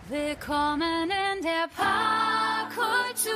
Willkommen in der Parkkultur.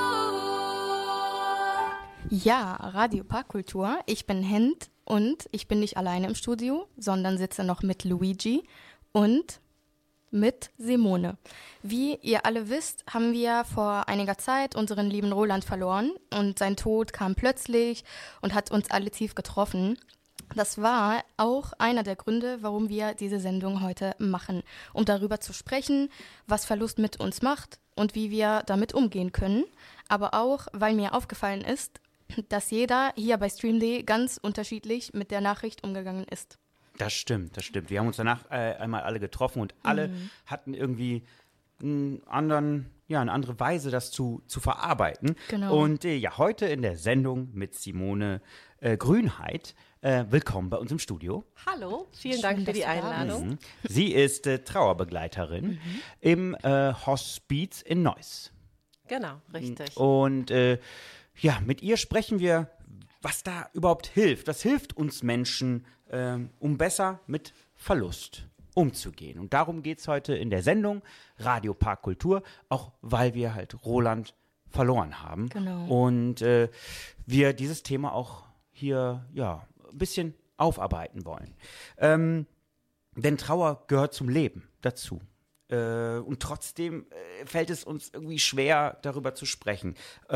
Ja, Radio Parkkultur. Ich bin Hint und ich bin nicht alleine im Studio, sondern sitze noch mit Luigi und mit Simone. Wie ihr alle wisst, haben wir vor einiger Zeit unseren lieben Roland verloren und sein Tod kam plötzlich und hat uns alle tief getroffen. Das war auch einer der Gründe, warum wir diese Sendung heute machen, um darüber zu sprechen, was Verlust mit uns macht und wie wir damit umgehen können. Aber auch, weil mir aufgefallen ist, dass jeder hier bei Stream.de ganz unterschiedlich mit der Nachricht umgegangen ist. Das stimmt. Wir haben uns danach einmal alle getroffen und alle hatten irgendwie eine andere Weise, das zu verarbeiten. Genau. Und heute in der Sendung mit Simone Grünheit. Willkommen bei uns im Studio. Hallo, vielen Dank für die Einladung. Sie ist Trauerbegleiterin im Hospiz in Neuss. Genau, richtig. Und mit ihr sprechen wir, was da überhaupt hilft. Was hilft uns Menschen, um besser mit Verlust umzugehen. Und darum geht's heute in der Sendung Radio Parkkultur, auch weil wir halt Roland verloren haben. Genau. Und wir dieses Thema auch hier ein bisschen aufarbeiten wollen. Denn Trauer gehört zum Leben dazu. Und trotzdem fällt es uns irgendwie schwer, darüber zu sprechen.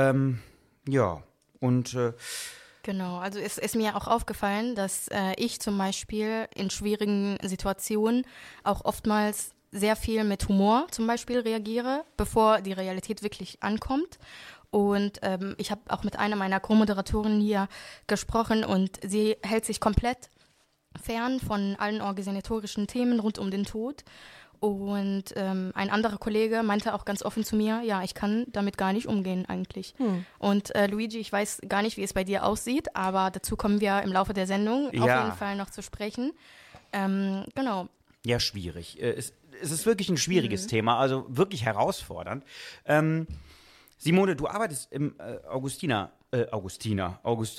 Genau, also es ist mir auch aufgefallen, dass ich zum Beispiel in schwierigen Situationen auch oftmals sehr viel mit Humor zum Beispiel reagiere, bevor die Realität wirklich ankommt. Und ich habe auch mit einer meiner Co-Moderatorinnen hier gesprochen und sie hält sich komplett fern von allen organisatorischen Themen rund um den Tod. Und ein anderer Kollege meinte auch ganz offen zu mir, ja, ich kann damit gar nicht umgehen eigentlich. Und Luigi, ich weiß gar nicht, wie es bei dir aussieht, aber dazu kommen wir im Laufe der Sendung auf jeden Fall noch zu sprechen. Genau. Ja, schwierig. Es ist wirklich ein schwieriges Thema, also wirklich herausfordernd. Simone, du arbeitest im Augustinus.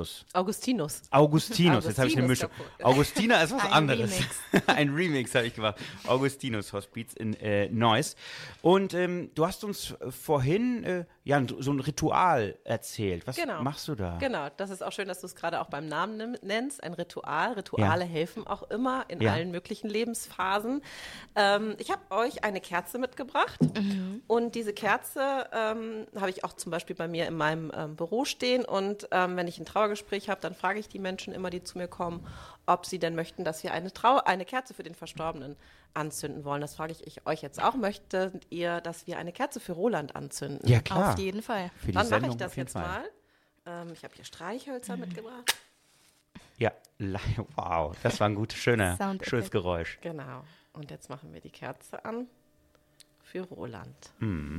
Jetzt habe ich eine Mischung. Augustina ist was anderes. Ein Remix habe ich gemacht. Augustinus Hospiz in Neuss. Und du hast uns vorhin so ein Ritual erzählt. Was machst du da? Genau, das ist auch schön, dass du es gerade auch beim Namen nennst. Ein Ritual. Rituale helfen auch immer in allen möglichen Lebensphasen. Ich habe euch eine Kerze mitgebracht. Und diese Kerze habe ich auch zum Beispiel bei mir in meinem Büro stehen und wenn ich ein Trauergespräch habe, dann frage ich die Menschen immer, die zu mir kommen, ob sie denn möchten, dass wir eine Kerze für den Verstorbenen anzünden wollen. Das frage ich euch jetzt auch. Möchtet ihr, dass wir eine Kerze für Roland anzünden? Ja, klar. Auf jeden Fall. Dann mache ich das jetzt mal. Ich habe hier Streichhölzer mitgebracht. Ja, wow, das war ein schönes Geräusch. Genau. Und jetzt machen wir die Kerze an für Roland.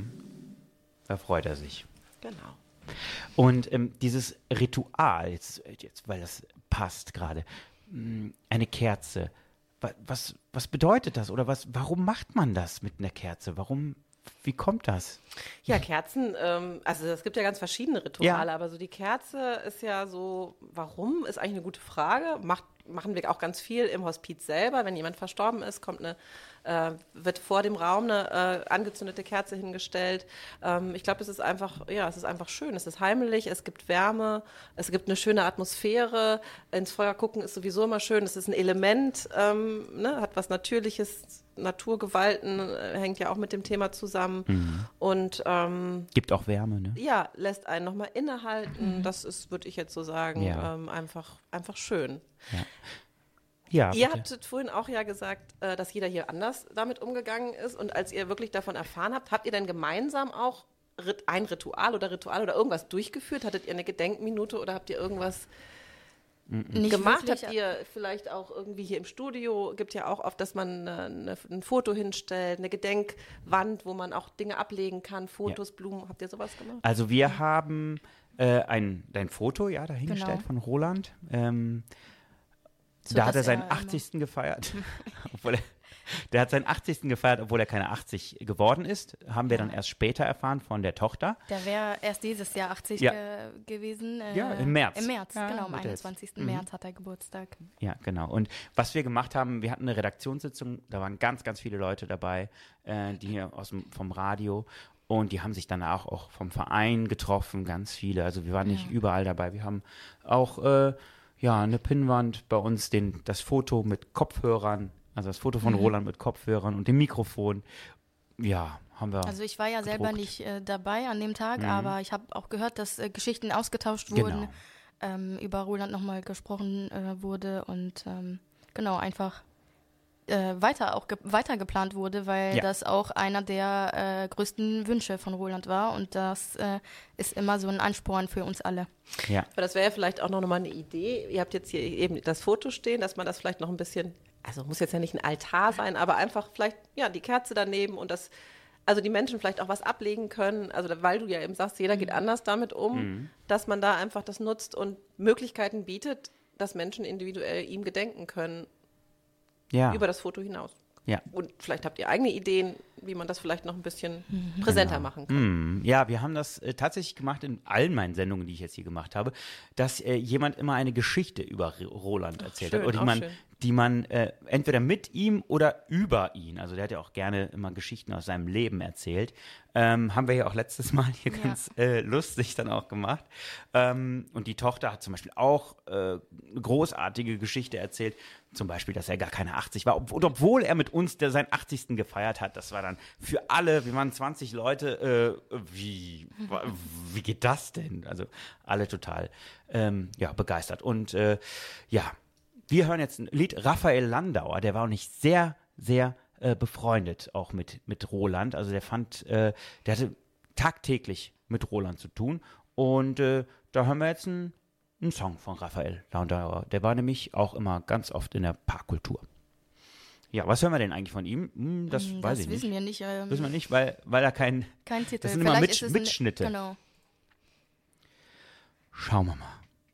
Da freut er sich. Genau. Und dieses Ritual, jetzt, weil das passt gerade, eine Kerze, was bedeutet das oder warum macht man das mit einer Kerze? Wie kommt das? Ja, Kerzen, also es gibt ja ganz verschiedene Rituale, aber so die Kerze ist ja so, warum, ist eigentlich eine gute Frage. Machen wir auch ganz viel im Hospiz selber. Wenn jemand verstorben ist, wird vor dem Raum eine angezündete Kerze hingestellt. Ich glaube, es ist einfach schön. Es ist heimelig, es gibt Wärme, es gibt eine schöne Atmosphäre. Ins Feuer gucken ist sowieso immer schön. Es ist ein Element, hat was Natürliches. Naturgewalten hängt ja auch mit dem Thema zusammen. Und gibt auch Wärme, ne? Ja, lässt einen nochmal innehalten. Das ist, würde ich jetzt so sagen, einfach schön. Ja, ihr habtet vorhin auch gesagt, dass jeder hier anders damit umgegangen ist. Und als ihr wirklich davon erfahren habt ihr denn gemeinsam auch ein Ritual oder irgendwas durchgeführt? Hattet ihr eine Gedenkminute oder habt ihr irgendwas Nicht gemacht? wirklich. Habt ihr vielleicht auch irgendwie hier im Studio, gibt ja auch oft, dass man ein Foto hinstellt, eine Gedenkwand, wo man auch Dinge ablegen kann, Fotos, Blumen. Habt ihr sowas gemacht? Also wir haben dein Foto dahingestellt von Roland. Da hat er seinen 80. gefeiert. Obwohl Der hat seinen 80. gefeiert, obwohl er keine 80 geworden ist. Haben wir dann erst später erfahren von der Tochter. Der wäre erst dieses Jahr 80 gewesen. Ja, im März. Im März, Ja, genau, am Mitte 21. März hat er Geburtstag. Ja, genau. Und was wir gemacht haben, wir hatten eine Redaktionssitzung, da waren ganz, ganz viele Leute dabei, die hier vom Radio. Und die haben sich dann auch vom Verein getroffen, ganz viele. Also wir waren nicht überall dabei. Wir haben auch eine Pinnwand bei uns, das Foto mit Kopfhörern, also das Foto von Roland mit Kopfhörern und dem Mikrofon. Ja, haben wir. Also ich war ja selber gedruckt. nicht dabei an dem Tag, aber ich habe auch gehört, dass Geschichten ausgetauscht wurden, über Roland nochmal gesprochen wurde und einfach weiter geplant wurde, weil das auch einer der größten Wünsche von Roland war und das ist immer so ein Ansporn für uns alle. Ja. Aber das wäre ja vielleicht auch noch mal eine Idee. Ihr habt jetzt hier eben das Foto stehen, dass man das vielleicht noch ein bisschen, also muss jetzt ja nicht ein Altar sein, aber einfach vielleicht die Kerze daneben und also die Menschen vielleicht auch was ablegen können, also weil du ja eben sagst, jeder geht anders damit um, dass man da einfach das nutzt und Möglichkeiten bietet, dass Menschen individuell ihm gedenken können. Ja. Über das Foto hinaus. Ja. Und vielleicht habt ihr eigene Ideen, wie man das vielleicht noch ein bisschen präsenter machen kann. Ja, wir haben das tatsächlich gemacht in allen meinen Sendungen, die ich jetzt hier gemacht habe, dass jemand immer eine Geschichte über Roland erzählt hat. Oder die man entweder mit ihm oder über ihn, also der hat ja auch gerne immer Geschichten aus seinem Leben erzählt, haben wir ja auch letztes Mal hier ganz lustig dann auch gemacht. Und die Tochter hat zum Beispiel auch eine großartige Geschichte erzählt, zum Beispiel, dass er gar keine 80 war, obwohl er mit uns seinen 80. gefeiert hat. Das war dann für alle, wir waren 20 Leute, wie geht das denn? Also alle total begeistert. Und wir hören jetzt ein Lied, Raphael Landauer, der war auch nicht sehr, sehr befreundet auch mit Roland. Also der hatte tagtäglich mit Roland zu tun. Und da hören wir jetzt einen Song von Raphael Landauer. Der war nämlich auch immer ganz oft in der Parkkultur. Ja, was hören wir denn eigentlich von ihm? Das weiß ich nicht. Wissen wir nicht. Wissen wir nicht, weil er kein Titel. Das sind immer Mitschnitte. Genau. Schauen wir mal.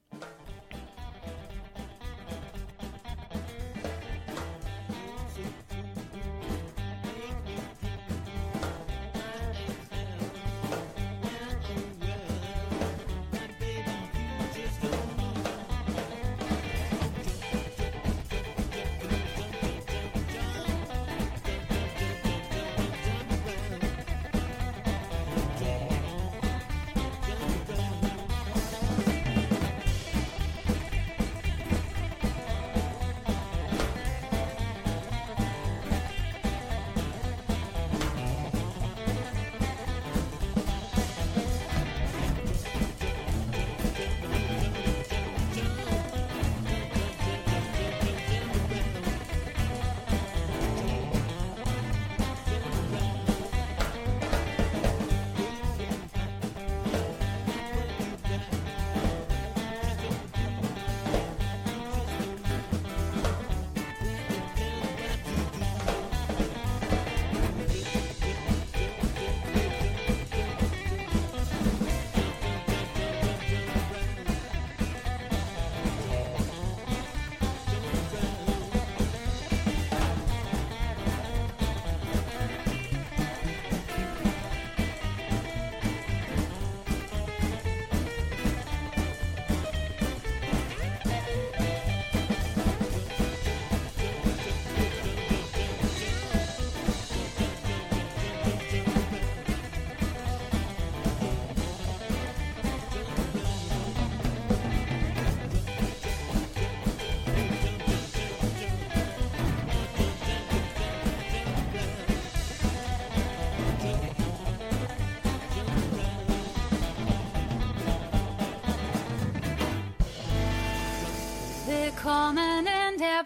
Willkommen in der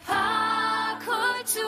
Parkkultur.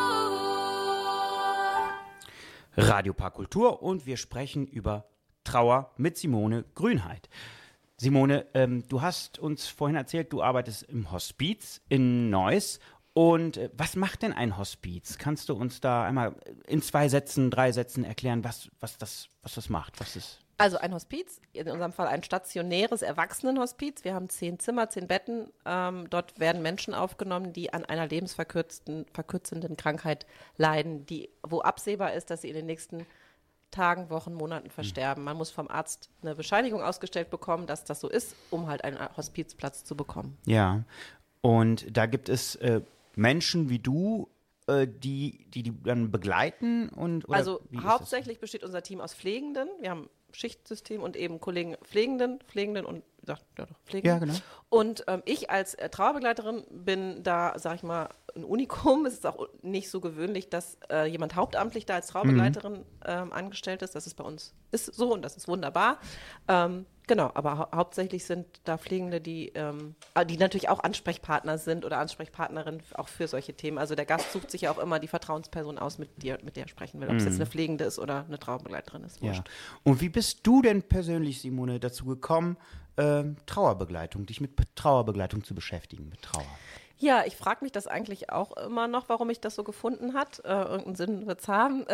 Radio Parkkultur und wir sprechen über Trauer mit Simone Grünheit. Simone, du hast uns vorhin erzählt, du arbeitest im Hospiz in Neuss. Und was macht denn ein Hospiz? Kannst du uns da einmal in 2 Sätzen, 3 Sätzen erklären, was das macht? Was ist? Also ein Hospiz, in unserem Fall ein stationäres Erwachsenenhospiz. Wir haben 10 Zimmer, 10 Betten. Dort werden Menschen aufgenommen, die an einer lebensverkürzenden Krankheit leiden, wo absehbar ist, dass sie in den nächsten Tagen, Wochen, Monaten versterben. Man muss vom Arzt eine Bescheinigung ausgestellt bekommen, dass das so ist, um halt einen Hospizplatz zu bekommen. Ja, und da gibt es Menschen wie du, die dann begleiten? Also hauptsächlich besteht unser Team aus Pflegenden. Wir haben Schichtsystem und eben Kollegen Pflegenden und Pflegenden. Ja, genau. Und ich als Trauerbegleiterin bin da, sag ich mal, ein Unikum. Es ist auch nicht so gewöhnlich, dass jemand hauptamtlich da als Trauerbegleiterin angestellt ist. Das ist bei uns so und das ist wunderbar. Genau, aber hauptsächlich sind da Pflegende, die natürlich auch Ansprechpartner sind oder Ansprechpartnerin auch für solche Themen. Also der Gast sucht sich ja auch immer die Vertrauensperson aus, mit der er sprechen will. Ob es jetzt eine Pflegende ist oder eine Trauerbegleiterin ist. Ja. Und wie bist du denn persönlich, Simone, dazu gekommen, dich mit Trauerbegleitung zu beschäftigen, mit Trauer? Ja, ich frage mich das eigentlich auch immer noch, warum ich das so gefunden hat. Irgendeinen Sinn wird es haben.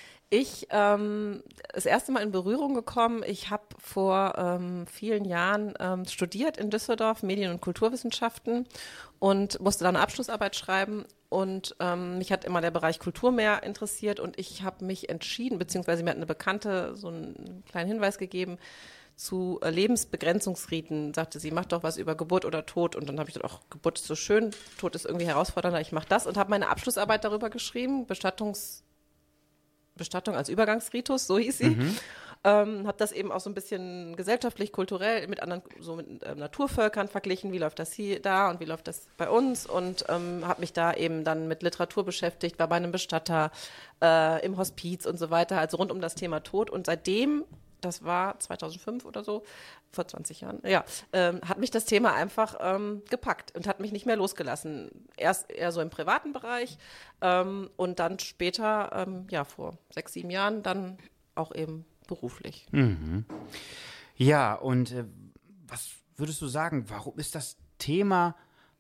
Das erste Mal in Berührung gekommen, ich habe vor vielen Jahren studiert in Düsseldorf, Medien- und Kulturwissenschaften und musste da eine Abschlussarbeit schreiben. Und mich hat immer der Bereich Kultur mehr interessiert und ich habe mich entschieden, beziehungsweise mir hat eine Bekannte so einen kleinen Hinweis gegeben, zu Lebensbegrenzungsriten, sagte sie, mach doch was über Geburt oder Tod. Und dann habe ich gedacht, ach, Geburt ist so schön, Tod ist irgendwie herausfordernder, ich mache das. Und habe meine Abschlussarbeit darüber geschrieben, Bestattung als Übergangsritus, so hieß sie. Habe das eben auch so ein bisschen gesellschaftlich, kulturell mit anderen, so mit Naturvölkern verglichen, wie läuft das hier da und wie läuft das bei uns und habe mich da eben dann mit Literatur beschäftigt, war bei einem Bestatter, im Hospiz und so weiter, also rund um das Thema Tod. Und seitdem, das war 2005 oder so, vor 20 Jahren, ja, hat mich das Thema einfach gepackt und hat mich nicht mehr losgelassen. Erst eher so im privaten Bereich und dann später, vor 6, 7 Jahren, dann auch eben beruflich. Mhm. Ja, und was würdest du sagen, warum ist das Thema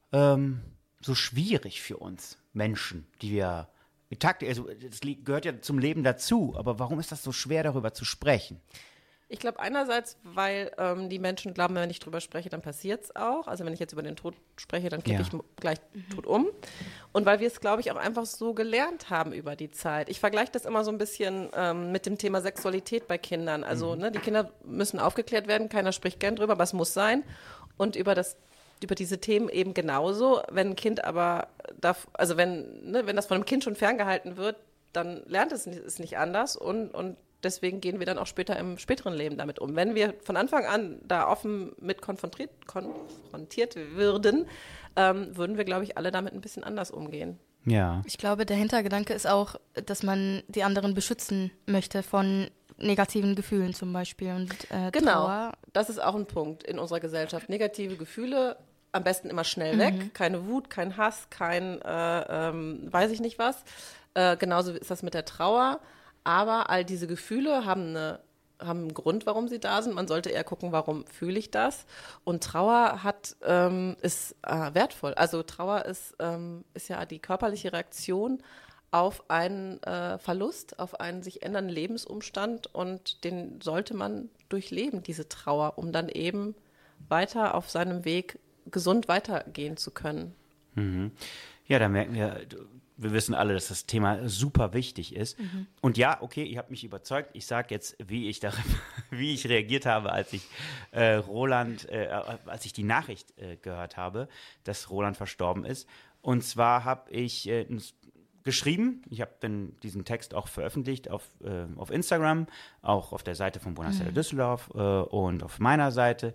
so schwierig für uns Menschen, die wir also das gehört ja zum Leben dazu, aber warum ist das so schwer, darüber zu sprechen? Ich glaube einerseits, weil die Menschen glauben, wenn ich drüber spreche, dann passiert es auch. Also wenn ich jetzt über den Tod spreche, dann kippe ich gleich tot um. Und weil wir es, glaube ich, auch einfach so gelernt haben über die Zeit. Ich vergleiche das immer so ein bisschen mit dem Thema Sexualität bei Kindern. Also die Kinder müssen aufgeklärt werden, keiner spricht gern drüber, aber es muss sein. Und über diese Themen eben genauso. Wenn ein Kind aber, wenn das von einem Kind schon ferngehalten wird, dann lernt es nicht anders und deswegen gehen wir dann auch später im späteren Leben damit um. Wenn wir von Anfang an da offen mit konfrontiert würden, würden wir, glaube ich, alle damit ein bisschen anders umgehen. Ja. Ich glaube, der Hintergedanke ist auch, dass man die anderen beschützen möchte von negativen Gefühlen zum Beispiel. Und, genau, Trauer. Das ist auch ein Punkt in unserer Gesellschaft. Negative Gefühle am besten immer schnell weg. Keine Wut, kein Hass, kein weiß ich nicht was. Genauso ist das mit der Trauer. Aber all diese Gefühle haben einen Grund, warum sie da sind. Man sollte eher gucken, warum fühle ich das. Und Trauer ist wertvoll. Also Trauer ist ja die körperliche Reaktion auf einen Verlust, auf einen sich ändernden Lebensumstand. Und den sollte man durchleben, diese Trauer, um dann eben weiter auf seinem Weg gesund weitergehen zu können. Mhm. Ja, da merken wir wissen alle, dass das Thema super wichtig ist. Und ja, okay, ihr habt mich überzeugt. Ich sage jetzt, wie ich reagiert habe, als ich als ich die Nachricht gehört habe, dass Roland verstorben ist. Und zwar habe ich geschrieben, ich habe dann diesen Text auch veröffentlicht auf Instagram, auch auf der Seite von Bundeswehr Düsseldorf und auf meiner Seite.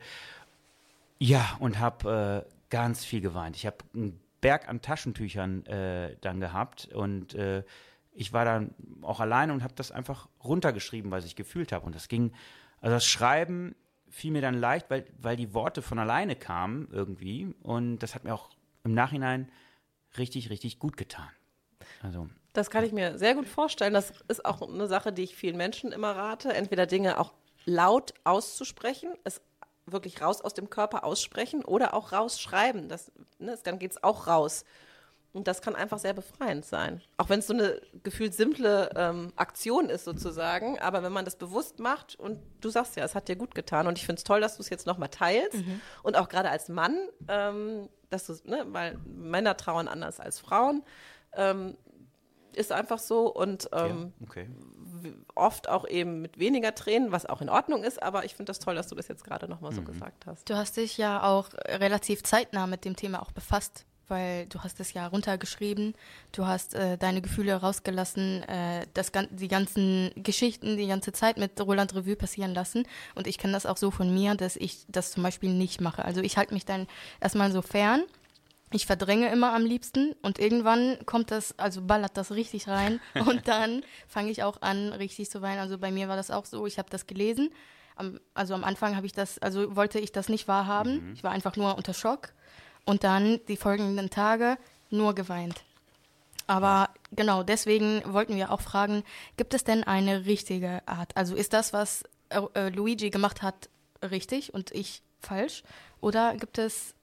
Ja, und habe ganz viel geweint. Ich habe einen Berg an Taschentüchern dann gehabt und ich war dann auch alleine und habe das einfach runtergeschrieben, was ich gefühlt habe. Und das Schreiben fiel mir dann leicht, weil die Worte von alleine kamen irgendwie und das hat mir auch im Nachhinein richtig, richtig gut getan. Also das kann ich mir sehr gut vorstellen. Das ist auch eine Sache, die ich vielen Menschen immer rate, entweder Dinge auch laut auszusprechen, es wirklich raus aus dem Körper aussprechen oder auch rausschreiben. Dann geht es auch raus. Und das kann einfach sehr befreiend sein. Auch wenn es so eine gefühlt simple Aktion ist sozusagen. Aber wenn man das bewusst macht und du sagst ja, es hat dir gut getan. Und ich finde es toll, dass du es jetzt nochmal teilst. Und auch gerade als Mann, dass du, ne, weil Männer trauern anders als Frauen. Ist einfach so. Und oft auch eben mit weniger Tränen, was auch in Ordnung ist. Aber ich finde das toll, dass du das jetzt gerade nochmal so gesagt hast. Du hast dich ja auch relativ zeitnah mit dem Thema auch befasst. Weil du hast es ja runtergeschrieben, du hast deine Gefühle rausgelassen, die ganzen Geschichten, die ganze Zeit mit Roland Revue passieren lassen. Und ich kenne das auch so von mir, dass ich das zum Beispiel nicht mache. Also ich halte mich dann erstmal so fern. Ich verdränge immer am liebsten und irgendwann ballert das richtig rein und dann fange ich auch an, richtig zu weinen. Also bei mir war das auch so, ich habe das gelesen. Am Anfang wollte ich das nicht wahrhaben. Ich war einfach nur unter Schock. Und dann die folgenden Tage nur geweint. Aber genau, deswegen wollten wir auch fragen, gibt es denn eine richtige Art? Also ist das, was Luigi gemacht hat, richtig und ich falsch? Oder gibt es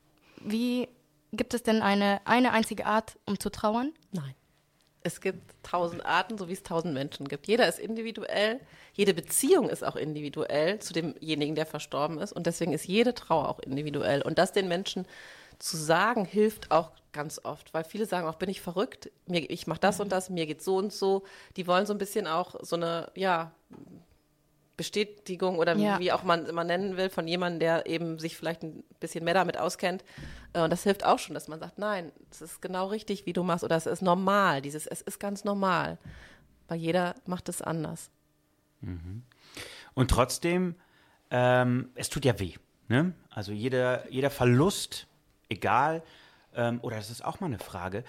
denn eine einzige Art, um zu trauern? Nein. Es gibt 1000 Arten, so wie es 1000 Menschen gibt. Jeder ist individuell. Jede Beziehung ist auch individuell zu demjenigen, der verstorben ist. Und deswegen ist jede Trauer auch individuell. Und das den Menschen zu sagen, hilft auch ganz oft, weil viele sagen auch, bin ich verrückt, ich mache das und das, mir geht so und so. Die wollen so ein bisschen auch so eine, Bestätigung oder wie auch man immer nennen will, von jemandem, der eben sich vielleicht ein bisschen mehr damit auskennt. Und das hilft auch schon, dass man sagt, nein, es ist genau richtig, wie du machst, oder es ist normal, es ist ganz normal, weil jeder macht es anders. Und trotzdem, es tut ja weh, ne? Also jeder Verlust, egal, oder das ist auch mal eine Frage,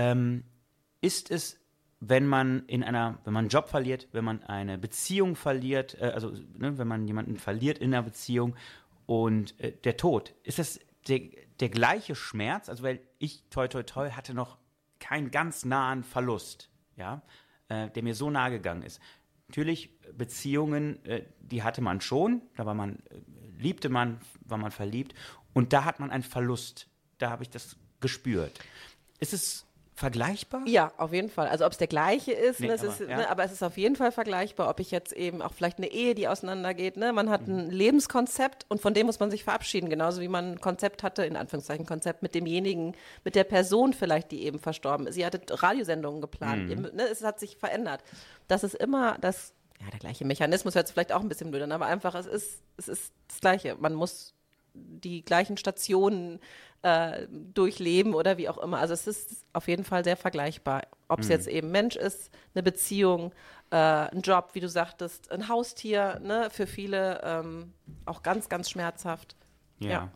ist es, wenn man einen Job verliert, wenn man eine Beziehung verliert, wenn man jemanden verliert in einer Beziehung und der Tod, ist das der gleiche Schmerz? Also weil ich, toi toi toi, hatte noch keinen ganz nahen Verlust, ja, der mir so nahe gegangen ist. Natürlich, Beziehungen, die hatte man schon, liebte man, war man verliebt und da hat man einen Verlust. Da habe ich das gespürt. Ist es vergleichbar? Ja, auf jeden Fall. Also ob es der gleiche ist, aber es ist auf jeden Fall vergleichbar, ob ich jetzt eben auch vielleicht eine Ehe, die auseinandergeht, ne? Man hat ein Lebenskonzept und von dem muss man sich verabschieden, genauso wie man ein Konzept hatte, in Anführungszeichen Konzept mit demjenigen, mit der Person vielleicht, die eben verstorben ist. Sie hatte Radiosendungen geplant, es hat sich verändert. Das ist immer der gleiche Mechanismus, hört sich vielleicht auch ein bisschen blöd an, aber einfach, es ist das Gleiche. Man muss die gleichen Stationen durchleben oder wie auch immer. Also es ist auf jeden Fall sehr vergleichbar. Ob es jetzt eben Mensch ist, eine Beziehung, ein Job, wie du sagtest, ein Haustier, ne, für viele auch ganz, ganz schmerzhaft. Ja,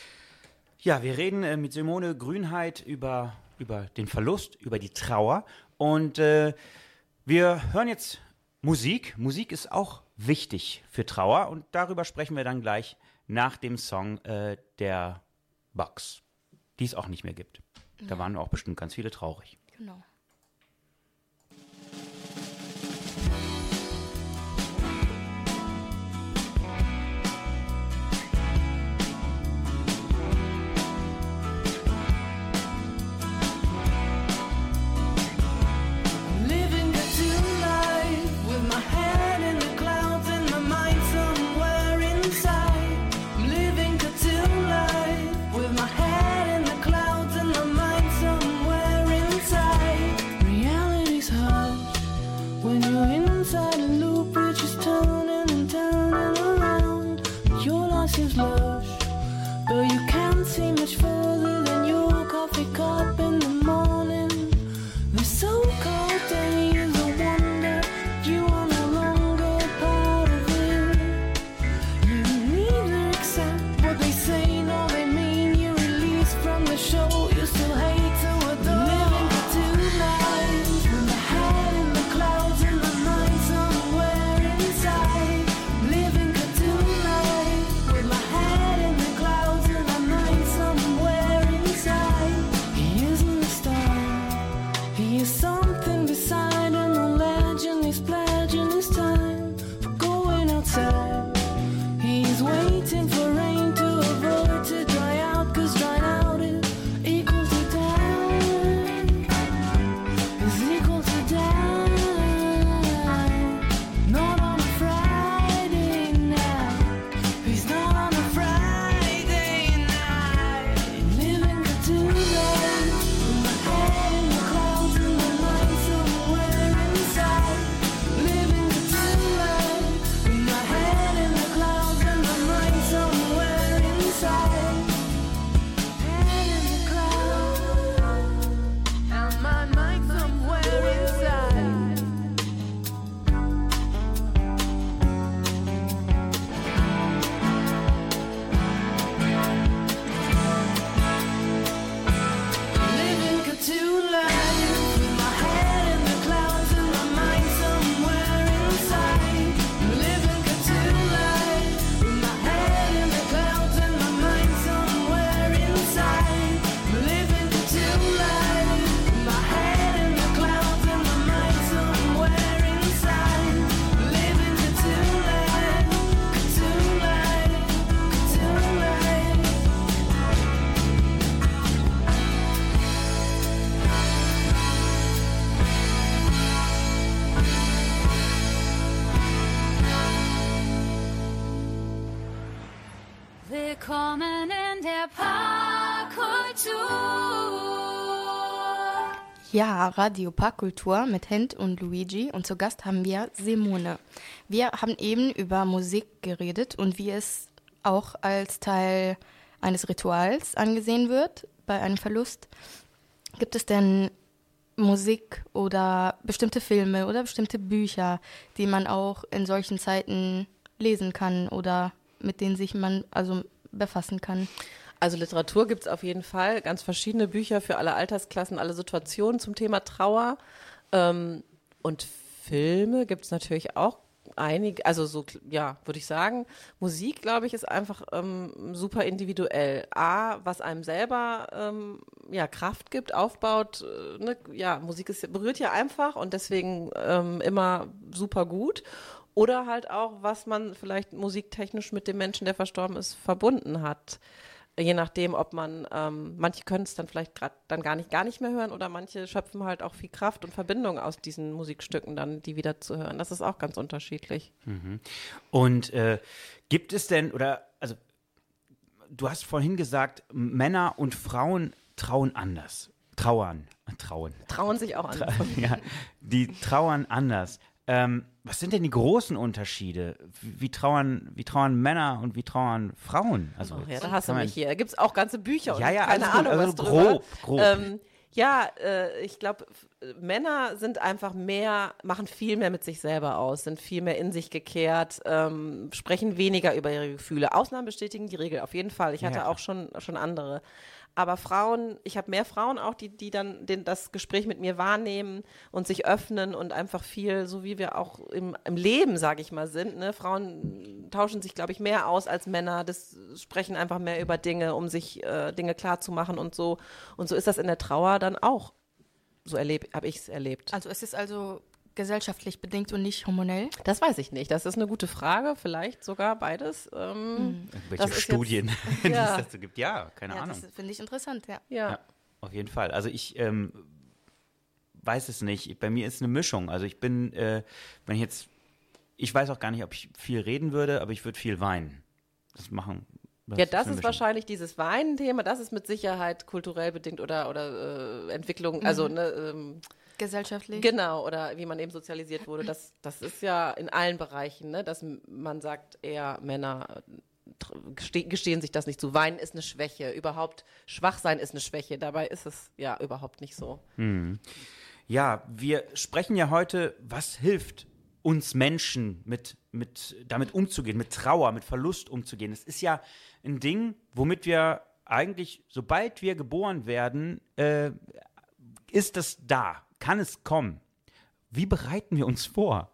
wir reden mit Simone Grünheit über den Verlust, über die Trauer und wir hören jetzt Musik. Musik ist auch wichtig für Trauer und darüber sprechen wir dann gleich nach dem Song der Box, die es auch nicht mehr gibt. Da waren auch bestimmt ganz viele traurig. Genau. Somewhere Willkommen in der Parkkultur. Ja, Radio Parkkultur mit Hent und Luigi und zu Gast haben wir Simone. Wir haben eben über Musik geredet und wie es auch als Teil eines Rituals angesehen wird bei einem Verlust. Gibt es denn Musik oder bestimmte Filme oder bestimmte Bücher, die man auch in solchen Zeiten lesen kann oder mit denen sich man also befassen kann? Also Literatur gibt es auf jeden Fall, ganz verschiedene Bücher für alle Altersklassen, alle Situationen zum Thema Trauer. Und Filme gibt es natürlich auch einige, also so, ja, würde ich sagen. Musik, glaube ich, ist einfach super individuell. Was einem selber Kraft gibt, aufbaut. Ja, Musik berührt ja einfach und deswegen immer super gut. Oder halt auch, was man vielleicht musiktechnisch mit dem Menschen, der verstorben ist, verbunden hat. Je nachdem, ob man, manche können es dann vielleicht gerade dann gar nicht mehr hören oder manche schöpfen halt auch viel Kraft und Verbindung aus diesen Musikstücken dann, die wieder zu hören. Das ist auch ganz unterschiedlich. Mhm. Und gibt es denn, also du hast vorhin gesagt, Männer und Frauen trauen anders. Trauen sich auch anders. Ja, die trauern anders. Was sind denn die großen Unterschiede? Wie trauern Männer und wie trauern Frauen? Also da hast du mich hier. Da gibt es auch ganze Bücher und keine Ahnung, was also drüber. Grob. Ich glaube, Männer sind einfach machen viel mehr mit sich selber aus, sind viel mehr in sich gekehrt, sprechen weniger über ihre Gefühle. Ausnahmen bestätigen die Regel, auf jeden Fall. Ich hatte auch schon andere. Aber Frauen, ich habe mehr Frauen auch, die dann das Gespräch mit mir wahrnehmen und sich öffnen und einfach viel, so wie wir auch im Leben, sage ich mal, sind. Ne? Frauen tauschen sich, glaube ich, mehr aus als Männer, sprechen einfach mehr über Dinge, um sich Dinge klarzumachen und so. Und so ist das in der Trauer dann auch. So habe ich es erlebt. Also es ist also gesellschaftlich bedingt und nicht hormonell? Das weiß ich nicht. Das ist eine gute Frage. Vielleicht sogar beides. Welche Studien die es dazu gibt? Ja, keine Ahnung. Das finde ich interessant, ja. Auf jeden Fall. Also ich weiß es nicht. Bei mir ist eine Mischung. Also ich bin, ich weiß auch gar nicht, ob ich viel reden würde, aber ich würde viel weinen. Das ist wahrscheinlich dieses Weinen-Thema. Das ist mit Sicherheit kulturell bedingt oder Entwicklung, also gesellschaftlich. Genau, oder wie man eben sozialisiert wurde. Das ist ja in allen Bereichen, ne? Dass man sagt, eher Männer gestehen sich das nicht zu. Weinen ist eine Schwäche. Überhaupt schwach sein ist eine Schwäche. Dabei ist es ja überhaupt nicht so. Hm. Ja, wir sprechen ja heute, was hilft uns Menschen damit umzugehen, mit Trauer, mit Verlust umzugehen. Es ist ja ein Ding, womit wir eigentlich, sobald wir geboren werden, ist es da. Kann es kommen? Wie bereiten wir uns vor?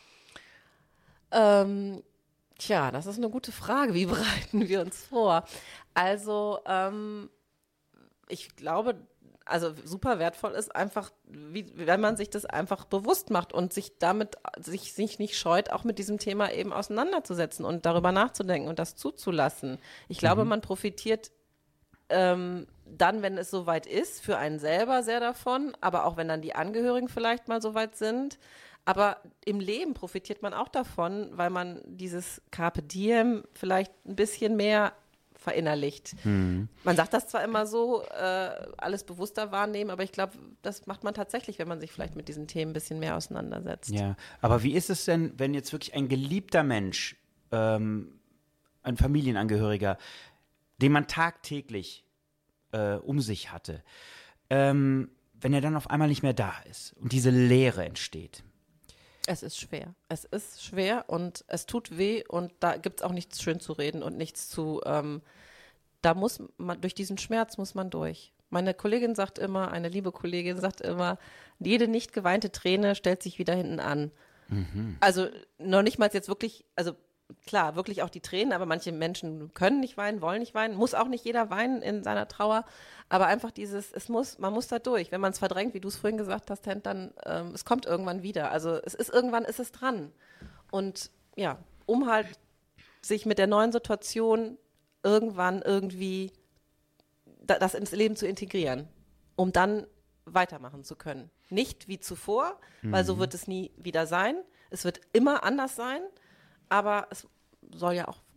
Das ist eine gute Frage. Wie bereiten wir uns vor? Also, ich glaube, also super wertvoll ist einfach, wenn man sich das einfach bewusst macht und sich nicht scheut, auch mit diesem Thema eben auseinanderzusetzen und darüber nachzudenken und das zuzulassen. Ich glaube, man profitiert dann, wenn es soweit ist, für einen selber sehr davon, aber auch wenn dann die Angehörigen vielleicht mal soweit sind. Aber im Leben profitiert man auch davon, weil man dieses Carpe Diem vielleicht ein bisschen mehr verinnerlicht. Man sagt das zwar immer so, alles bewusster wahrnehmen, aber ich glaube, das macht man tatsächlich, wenn man sich vielleicht mit diesen Themen ein bisschen mehr auseinandersetzt. Ja, aber wie ist es denn, wenn jetzt wirklich ein geliebter Mensch, ein Familienangehöriger, den man tagtäglich um sich hatte, wenn er dann auf einmal nicht mehr da ist und diese Leere entsteht? Es ist schwer. Es ist schwer und es tut weh und da gibt es auch nichts schön zu reden und nichts zu, da muss man, durch diesen Schmerz muss man durch. Meine Kollegin sagt immer, eine liebe Kollegin sagt immer, jede nicht geweinte Träne stellt sich wieder hinten an. Also noch nicht mal jetzt wirklich, also klar, wirklich auch die Tränen, aber manche Menschen können nicht weinen, wollen nicht weinen, muss auch nicht jeder weinen in seiner Trauer, aber einfach man muss da durch. Wenn man es verdrängt, wie du es vorhin gesagt hast, dann es kommt irgendwann wieder. Also irgendwann ist es dran. Und ja, um halt sich mit der neuen Situation irgendwann irgendwie das ins Leben zu integrieren, um dann weitermachen zu können. Nicht wie zuvor, weil so wird es nie wieder sein. Es wird immer anders sein. Aber es soll ja auch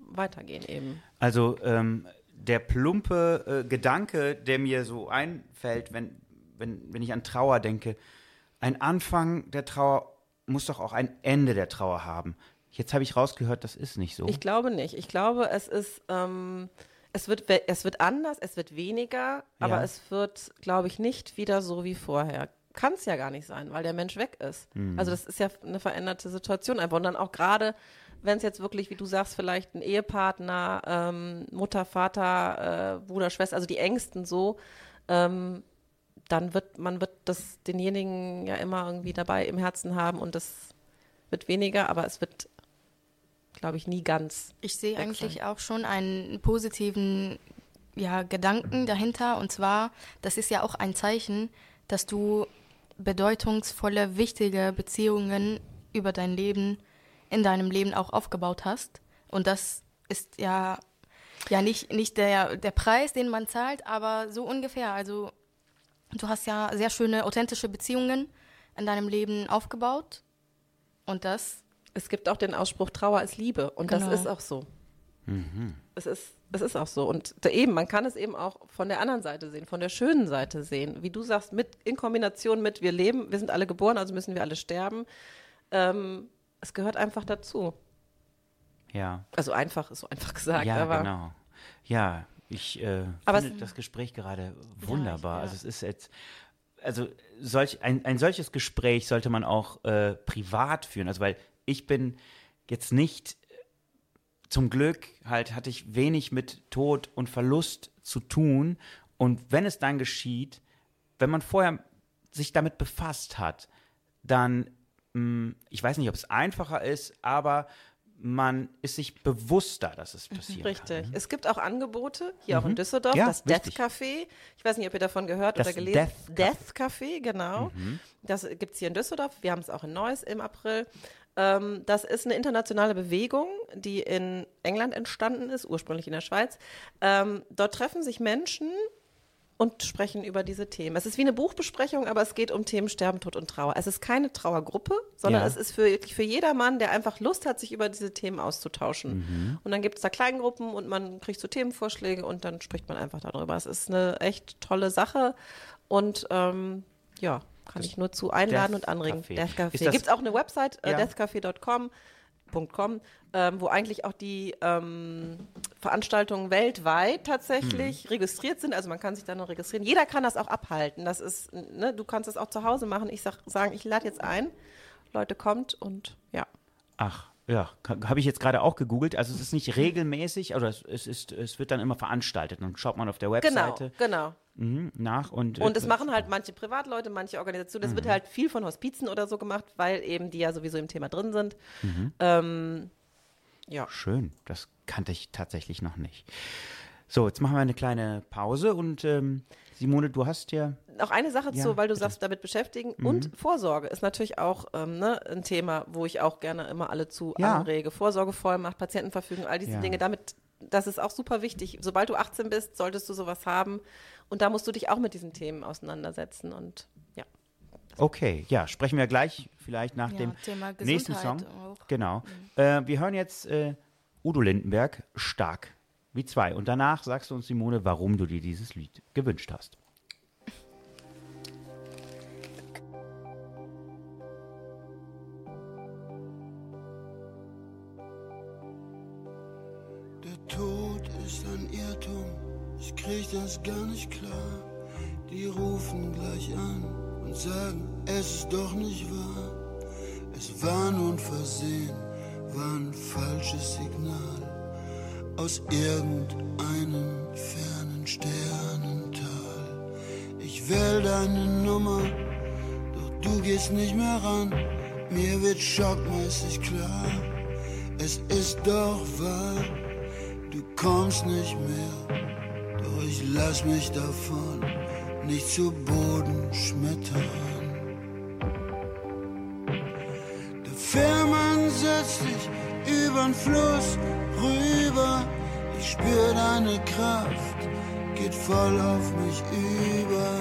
weitergehen eben. Also der plumpe Gedanke, der mir so einfällt, wenn ich an Trauer denke, ein Anfang der Trauer muss doch auch ein Ende der Trauer haben. Jetzt habe ich rausgehört, das ist nicht so. Ich glaube nicht. Ich glaube, es ist, es wird anders, es wird weniger, aber es wird, glaube ich, nicht wieder so wie vorher. Kann es ja gar nicht sein, weil der Mensch weg ist. Also das ist ja eine veränderte Situation einfach. Und dann auch gerade, wenn es jetzt wirklich, wie du sagst, vielleicht ein Ehepartner, Mutter, Vater, Bruder, Schwester, also die Ängsten so, dann wird das denjenigen ja immer irgendwie dabei im Herzen haben und das wird weniger, aber es wird, glaube ich, nie ganz. Ich sehe eigentlich auch schon einen positiven Gedanken dahinter, und zwar, das ist ja auch ein Zeichen, dass du bedeutungsvolle, wichtige Beziehungen in deinem Leben auch aufgebaut hast. Und das ist ja nicht der Preis, den man zahlt, aber so ungefähr. Also du hast ja sehr schöne, authentische Beziehungen in deinem Leben aufgebaut. Und das... Es gibt auch den Ausspruch, Trauer ist Liebe. Und genau. Das ist auch so. Es ist auch so. Und man kann es eben auch von der anderen Seite sehen, von der schönen Seite sehen. Wie du sagst, in Kombination mit wir leben, wir sind alle geboren, also müssen wir alle sterben. Es gehört einfach dazu. Ja. Also einfach ist so einfach gesagt. Ja, aber genau. Ja, ich finde das Gespräch gerade wunderbar. Also es ist jetzt, ein solches Gespräch sollte man auch privat führen. Also weil ich bin jetzt nicht, zum Glück hatte ich wenig mit Tod und Verlust zu tun. Und wenn es dann geschieht, wenn man vorher sich damit befasst hat, dann, ich weiß nicht, ob es einfacher ist, aber man ist sich bewusster, dass es passiert. Richtig. Es gibt auch Angebote, hier auch in Düsseldorf, das Death Café. Ich weiß nicht, ob ihr davon gehört oder gelesen habt. Death Café, genau. Das gibt es hier in Düsseldorf. Wir haben es auch in Neuss im April. Das ist eine internationale Bewegung, die in England entstanden ist, ursprünglich in der Schweiz. Dort treffen sich Menschen und sprechen über diese Themen. Es ist wie eine Buchbesprechung, aber es geht um Themen Sterben, Tod und Trauer. Es ist keine Trauergruppe, sondern es ist für jedermann, der einfach Lust hat, sich über diese Themen auszutauschen. Und dann gibt es da Kleingruppen und man kriegt so Themenvorschläge und dann spricht man einfach darüber. Es ist eine echt tolle Sache und kann ich nur zu einladen und anregen. Death Café. Gibt es auch eine Website, deathcafé.com, wo eigentlich auch die Veranstaltungen weltweit tatsächlich registriert sind. Also man kann sich da noch registrieren. Jeder kann das auch abhalten. Das ist, du kannst das auch zu Hause machen. Ich lade jetzt ein. Leute, kommt und ja. Ach, ja, habe ich jetzt gerade auch gegoogelt. Also es ist nicht regelmäßig, oder es wird dann immer veranstaltet. Dann schaut man auf der Webseite genau. Nach. Und es machen halt manche Privatleute, manche Organisationen. Es wird halt viel von Hospizen oder so gemacht, weil eben die ja sowieso im Thema drin sind. Ja. Schön, das kannte ich tatsächlich noch nicht. So, jetzt machen wir eine kleine Pause und Simone, du hast ja... Noch eine Sache weil du sagst, damit beschäftigen. Und Vorsorge ist natürlich auch ein Thema, wo ich auch gerne immer alle zu anrege. Vorsorgevollmacht, Patientenverfügung, all diese Dinge. Das ist auch super wichtig. Sobald du 18 bist, solltest du sowas haben. Und da musst du dich auch mit diesen Themen auseinandersetzen. Und ja. Okay, ja, sprechen wir gleich vielleicht nach dem Thema nächsten Gesundheit Song. auch. Genau. Wir hören jetzt Udo Lindenberg, Stark wie zwei. Und danach sagst du uns, Simone, warum du dir dieses Lied gewünscht hast. Der Tod ist ein Irrtum, ich krieg das gar nicht klar. Die rufen gleich an und sagen, es ist doch nicht wahr. Es war nun Versehen, war ein falsches Signal aus irgendeinem fernen Sternental. Ich wähl deine Nummer, doch du gehst nicht mehr ran. Mir wird schockmäßig klar, es ist doch wahr. Du kommst nicht mehr, doch ich lass mich davon nicht zu Boden schmettern. Der Fährmann setzt sich übern Fluss rüber. Ich spür deine Kraft, geht voll auf mich über.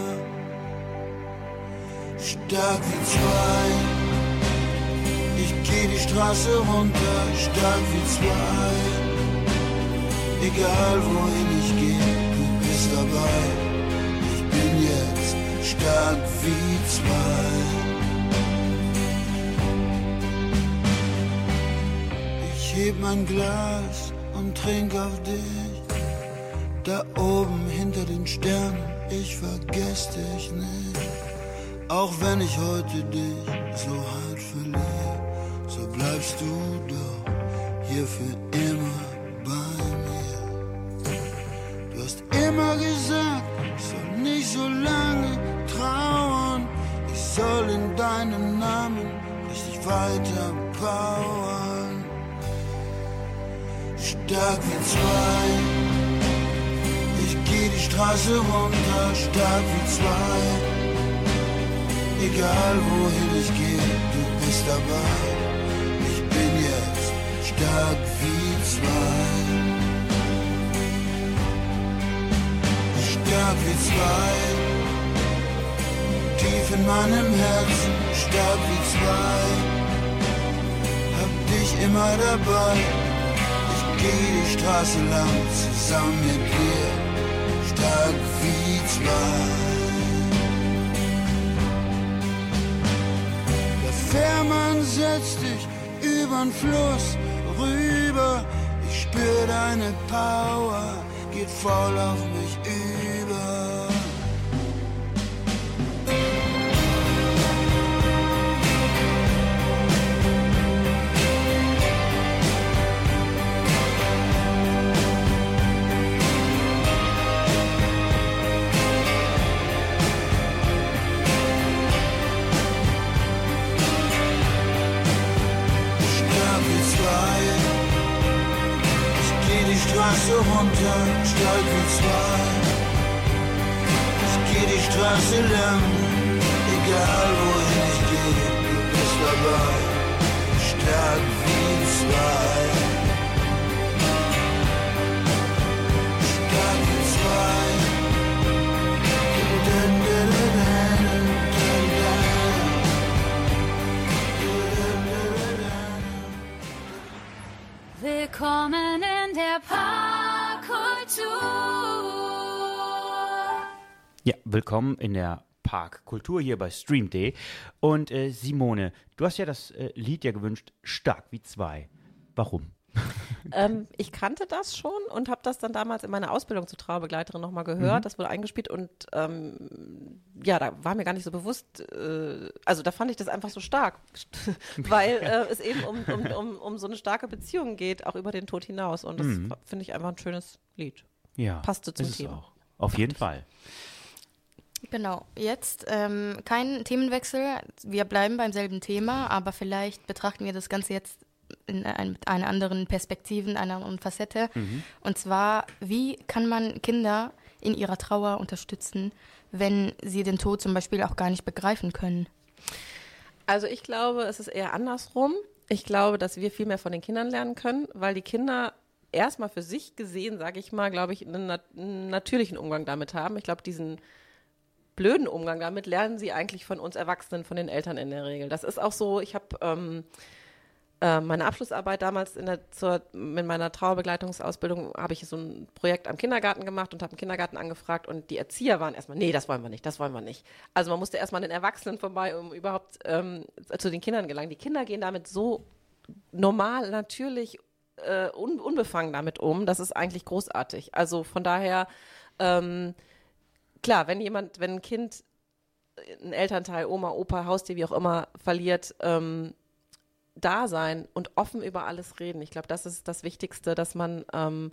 Stark wie zwei, ich geh die Straße runter. Stark wie zwei, Egal wohin ich gehe, du bist dabei. Ich bin jetzt stark wie zwei. Ich heb mein Glas und trink auf dich. Da oben hinter den Sternen, ich vergess dich nicht. Auch wenn ich heute dich so hart verliere, so bleibst du doch hier für immer bei mir. Du hast immer gesagt, ich soll nicht so lange trauern. Ich soll in deinem Namen richtig weiter powern. Stark wie zwei. Ich geh die Straße runter, stark wie zwei. Egal wohin ich gehe, du bist dabei. Ich bin jetzt stark wie zwei. Stark wie zwei. Tief in meinem Herzen, stark wie zwei. Hab dich immer dabei. Ich geh die Straße lang zusammen mit dir. Stark wie zwei. Fährmann setzt dich übern Fluss rüber. Ich spür deine Power, geht voll auf mich über. Straße runter, stark wie zwei. Ich geh die Straße lang, egal wohin ich gehe, du bist dabei. Stark wie zwei. Stark wie zwei. Willkommen in der Parkkultur. Ja, willkommen in der Parkkultur hier bei Stream.de. Und Simone, du hast ja das Lied ja gewünscht, Stark wie zwei. Warum? Ich kannte das schon und habe das dann damals in meiner Ausbildung zur Trauerbegleiterin nochmal gehört. Das wurde eingespielt und ja, da war mir gar nicht so bewusst, also da fand ich das einfach so stark, weil es eben um so eine starke Beziehung geht, auch über den Tod hinaus. Und das finde ich einfach ein schönes Lied. Ja, passte zum ist es Thema. auch. Auf jeden Fall. Genau, jetzt kein Themenwechsel. Wir bleiben beim selben Thema, aber vielleicht betrachten wir das Ganze jetzt mit einer anderen Perspektive, einer anderen Facette. Und zwar, wie kann man Kinder in ihrer Trauer unterstützen, wenn sie den Tod zum Beispiel auch gar nicht begreifen können? Also ich glaube, es ist eher andersrum. Ich glaube, dass wir viel mehr von den Kindern lernen können, weil die Kinder erstmal für sich gesehen, sage ich mal, glaube ich, einen natürlichen Umgang damit haben. Ich glaube, diesen blöden Umgang damit lernen sie eigentlich von uns Erwachsenen, von den Eltern in der Regel. Das ist auch so, ich habe meine Abschlussarbeit damals in meiner Trauerbegleitungsausbildung habe ich so ein Projekt am Kindergarten gemacht und habe einen Kindergarten angefragt und die Erzieher waren erstmal, nee, das wollen wir nicht, das wollen wir nicht. Also man musste erstmal an den Erwachsenen vorbei, um überhaupt zu den Kindern gelangen. Die Kinder gehen damit so normal, natürlich, unbefangen damit um. Das ist eigentlich großartig. Also von daher, klar, wenn ein Kind einen Elternteil, Oma, Opa, Haustier, wie auch immer, verliert, da sein und offen über alles reden. Ich glaube, das ist das Wichtigste, dass man,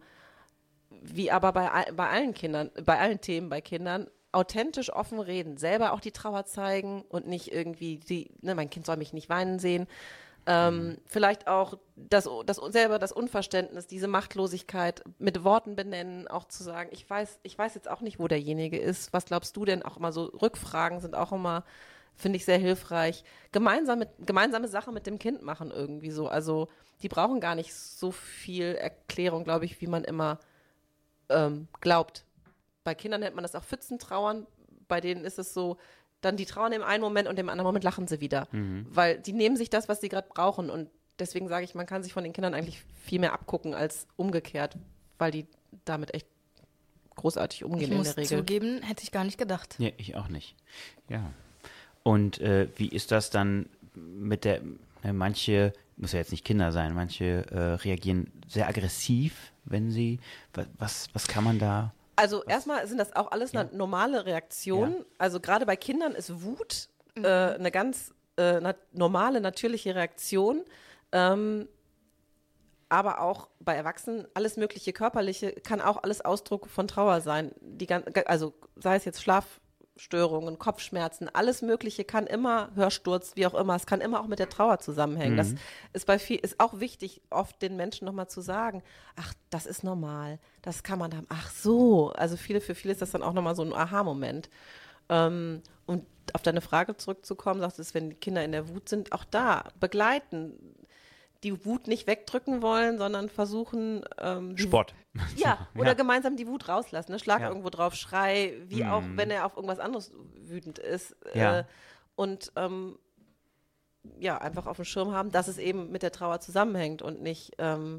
wie aber bei allen Kindern, bei allen Themen bei Kindern, authentisch offen reden, selber auch die Trauer zeigen und nicht irgendwie, mein Kind soll mich nicht weinen sehen. Vielleicht auch das Unverständnis, diese Machtlosigkeit mit Worten benennen, auch zu sagen, ich weiß jetzt auch nicht, wo derjenige ist. Was glaubst du denn? Auch immer so Rückfragen sind auch immer, finde ich, sehr hilfreich. Gemeinsame Sachen mit dem Kind machen irgendwie so. Also die brauchen gar nicht so viel Erklärung, glaube ich, wie man immer glaubt. Bei Kindern nennt man das auch Pfützentrauern. Bei denen ist es so, dann die trauern im einen Moment und im anderen Moment lachen sie wieder. Weil die nehmen sich das, was sie gerade brauchen. Und deswegen sage ich, man kann sich von den Kindern eigentlich viel mehr abgucken als umgekehrt. weil die damit echt großartig umgehen in der Regel. Ich muss zugeben, hätte ich gar nicht gedacht. Ja, ich auch nicht. Ja. Und wie ist das dann mit der, manche, muss ja jetzt nicht Kinder sein, manche reagieren sehr aggressiv, wenn sie, was kann man da? Also erstmal sind das auch alles eine normale Reaktion. Ja. Also gerade bei Kindern ist Wut eine ganz normale, natürliche Reaktion. Aber auch bei Erwachsenen, alles mögliche Körperliche kann auch alles Ausdruck von Trauer sein. Also sei es jetzt Schlafstörungen, Kopfschmerzen, alles Mögliche kann immer, Hörsturz, wie auch immer, es kann immer auch mit der Trauer zusammenhängen. Das ist auch wichtig, oft den Menschen nochmal zu sagen, ach, das ist normal, das kann man haben, ach so. Also für viele ist das dann auch nochmal so ein Aha-Moment. Und auf deine Frage zurückzukommen, sagst du, wenn die Kinder in der Wut sind, auch da begleiten, die Wut nicht wegdrücken wollen, sondern versuchen Sport. Ja, oder gemeinsam die Wut rauslassen. Ne? Schlag irgendwo drauf, schrei, wie auch, wenn er auf irgendwas anderes wütend ist. Ja. Und einfach auf dem Schirm haben, dass es eben mit der Trauer zusammenhängt und nicht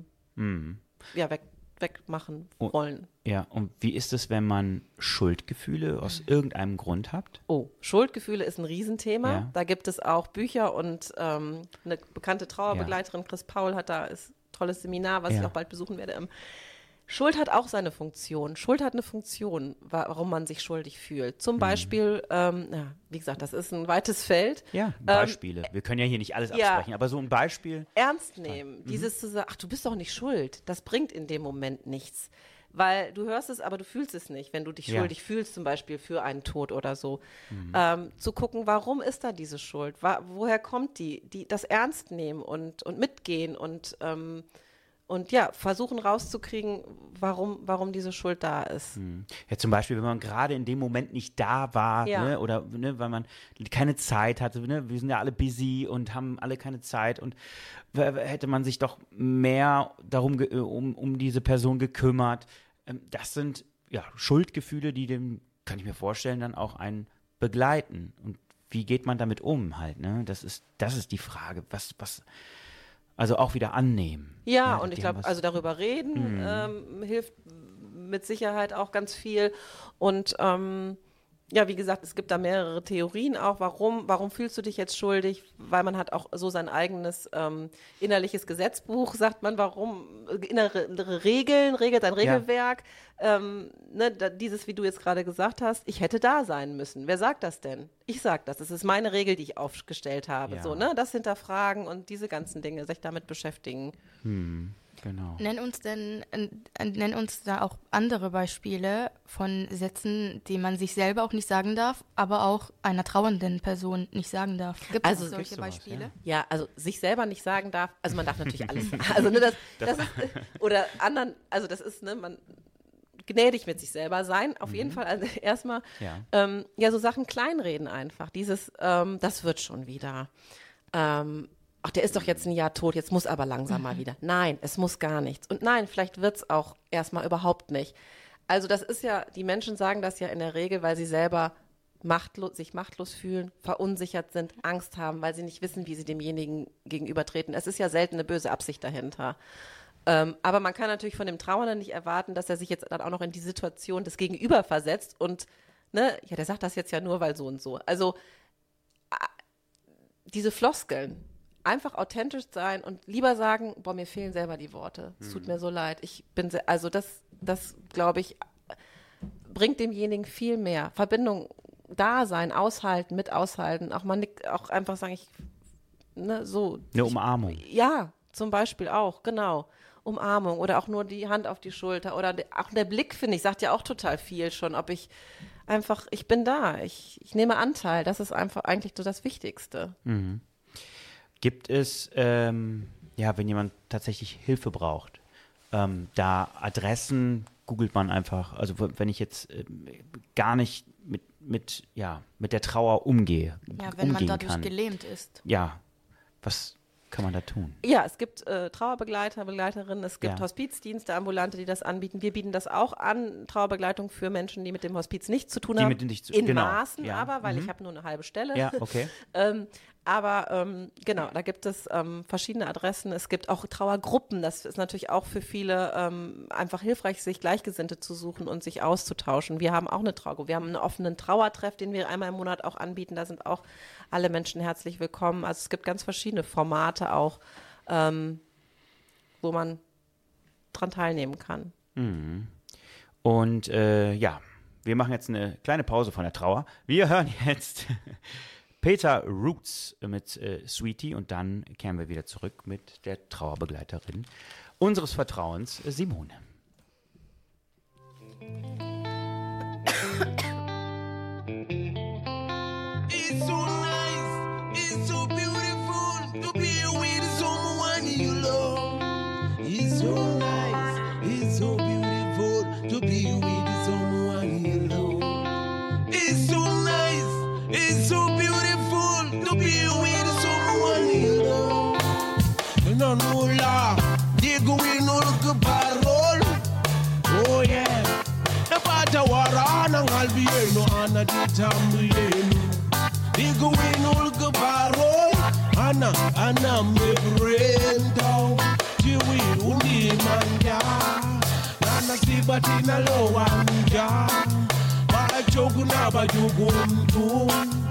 wegmachen wollen. Ja, und wie ist es, wenn man Schuldgefühle aus irgendeinem Grund hat? Oh, Schuldgefühle ist ein Riesenthema. Ja. Da gibt es auch Bücher und eine bekannte Trauerbegleiterin, Chris Paul, ist ein tolles Seminar, was ich auch bald besuchen werde. Schuld hat auch seine Funktion. Schuld hat eine Funktion, warum man sich schuldig fühlt. Zum Beispiel, wie gesagt, das ist ein weites Feld. Ja, Beispiele. Wir können ja hier nicht alles absprechen, aber so ein Beispiel. Ernst nehmen, dieses zu sagen, ach, du bist doch nicht schuld, das bringt in dem Moment nichts. Weil du hörst es, aber du fühlst es nicht, wenn du dich schuldig fühlst, zum Beispiel für einen Tod oder so. Zu gucken, warum ist da diese Schuld? Woher kommt die? Das ernst nehmen und mitgehen und versuchen rauszukriegen, warum diese Schuld da ist. Ja, zum Beispiel, wenn man gerade in dem Moment nicht da war, ne, oder weil man keine Zeit hatte, ne, wir sind ja alle busy und haben alle keine Zeit und hätte man sich doch mehr darum um diese Person gekümmert. Das sind Schuldgefühle, die dem, kann ich mir vorstellen, dann auch einen begleiten. Und wie geht man damit um halt, ne? Das ist die Frage, was also auch wieder annehmen. Ja, und ich glaube, also darüber reden hilft mit Sicherheit auch ganz viel. Und wie gesagt, es gibt da mehrere Theorien auch. Warum fühlst du dich jetzt schuldig? Weil man hat auch so sein eigenes innerliches Gesetzbuch, sagt man, innere Regeln, regelt ein Regelwerk. Dieses, wie du jetzt gerade gesagt hast, ich hätte da sein müssen. Wer sagt das denn? Ich sag das. Das ist meine Regel, die ich aufgestellt habe. Ja. So, ne? Das hinterfragen und diese ganzen Dinge, sich damit beschäftigen. Genau. Nenn uns da auch andere Beispiele von Sätzen, die man sich selber auch nicht sagen darf, aber auch einer trauernden Person nicht sagen darf. Gibt es solche Beispiele? Ja, also sich selber nicht sagen darf, also man darf natürlich alles sagen. Also das ist, oder anderen, also das ist, man gnädig mit sich selber sein, auf jeden Fall. Also erstmal, so Sachen kleinreden einfach. Dieses, das wird schon wieder. Ach, der ist doch jetzt ein Jahr tot, jetzt muss aber langsam mal wieder. Nein, es muss gar nichts. Und nein, vielleicht wird es auch erstmal überhaupt nicht. Also das ist ja, die Menschen sagen das ja in der Regel, weil sie selber sich machtlos fühlen, verunsichert sind, Angst haben, weil sie nicht wissen, wie sie demjenigen gegenübertreten. Es ist ja selten eine böse Absicht dahinter. Aber man kann natürlich von dem Trauernden nicht erwarten, dass er sich jetzt dann auch noch in die Situation des Gegenüber versetzt und, der sagt das jetzt ja nur, weil so und so. Also diese Floskeln, einfach authentisch sein und lieber sagen, mir fehlen selber die Worte. Es tut mir so leid. Das glaube ich, bringt demjenigen viel mehr. Verbindung, da sein, aushalten, mit aushalten. Auch einfach sagen, so. Eine Umarmung. Ja, zum Beispiel auch, genau. Umarmung oder auch nur die Hand auf die Schulter oder auch der Blick, finde ich, sagt ja auch total viel schon, ich bin da, ich nehme Anteil. Das ist einfach eigentlich so das Wichtigste. Gibt es, wenn jemand tatsächlich Hilfe braucht, da Adressen googelt man einfach, also wenn ich jetzt gar nicht mit der Trauer umgehe, wenn man dadurch gelähmt ist. Ja, was kann man da tun? Ja, es gibt Trauerbegleiter, Begleiterinnen, es gibt Hospizdienste, Ambulante, die das anbieten. Wir bieten das auch an, Trauerbegleitung für Menschen, die mit dem Hospiz nichts zu tun haben. In Maßen aber, weil ich habe nur eine halbe Stelle. Ja, okay. Aber genau, da gibt es verschiedene Adressen. Es gibt auch Trauergruppen. Das ist natürlich auch für viele einfach hilfreich, sich Gleichgesinnte zu suchen und sich auszutauschen. Wir haben auch eine Trauergruppe. Wir haben einen offenen Trauertreff, den wir einmal im Monat auch anbieten. Da sind auch alle Menschen herzlich willkommen. Also es gibt ganz verschiedene Formate auch, wo man dran teilnehmen kann. Mhm. Und wir machen jetzt eine kleine Pause von der Trauer. Wir hören jetzt Peter Roots mit Sweetie und dann kehren wir wieder zurück mit der Trauerbegleiterin unseres Vertrauens, Simone. It's so nice, it's so beautiful to be with someone you love. It's so nice, it's so beautiful to be with someone you love. It's so nice, it's so beautiful to be with someone you love. No, no, la, digo we no look parole. Oh yeah, the pata wara nang albieno ana di tambuleno. Digo we no look parole. Ana me brendo. Jiwi undi manja. Nana sibatina lo anja. Ba jogu na ba jogu mtu.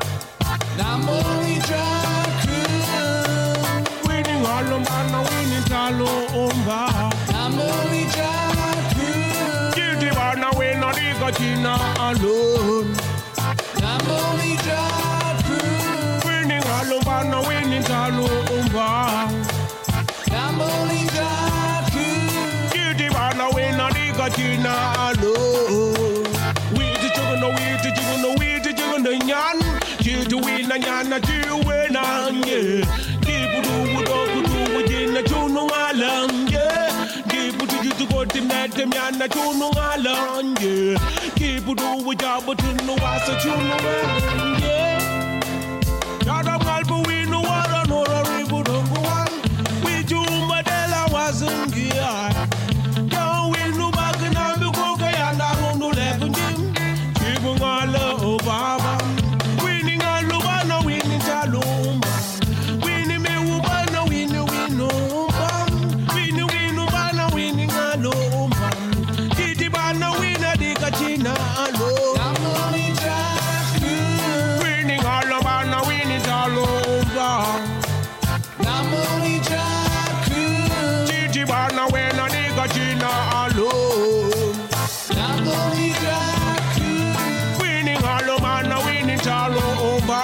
Namoni jaku. Winning all umba winning talo umba. Namoni jaku. Jiti bana wina diga china alone. Namoni jaku. Winning all umba na winning talo umba. Namoni jaku. Jiti bana wina diga china alone. Witi chuguno witi chuguno witi chuguno nyan. Jiti wina nyana jiwe nanye. Dibudu wudoku wujina chunu alanje. Dibudu jutugotim netem yana chunu alanje. Dibudu wujabu tunu wasa chunu alanje. Yadam albu winu wara nora ribudu wan. Wijuma dela wasungia. Yaw winu bagana mikoka yanda rundu lepunjim. Jibungala obaba. Winning alubana winning talumba. Winning me ubana winning winumba. Winning winubana winning alumba. Titi bana winna dika china alo. Namoni jaku. Winning alubana winning talumba. Namoni jaku. Titi bana winna dika china alo. Namoni jaku. Winning alubana winning talumba.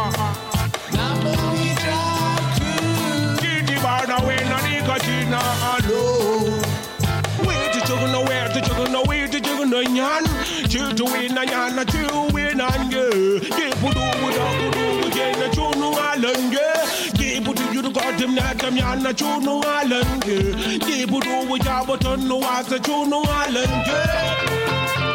Namoni jaku. Titi bana winna dika china alo. Where to juggle no where to juggle no where to juggle no yan. To win a yan to win and Gibudu wudu jena chunu alenge. Gibudu you got him natam yana chunu alenge. Gibudu wujaboton no wasa chunu alenge.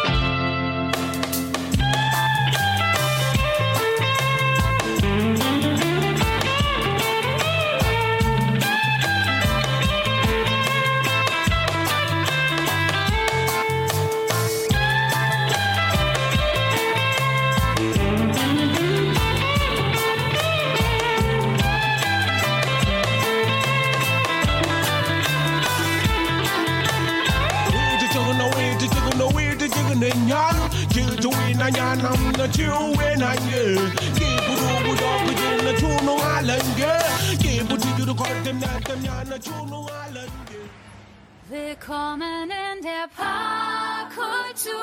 Willkommen in der Parkkultur.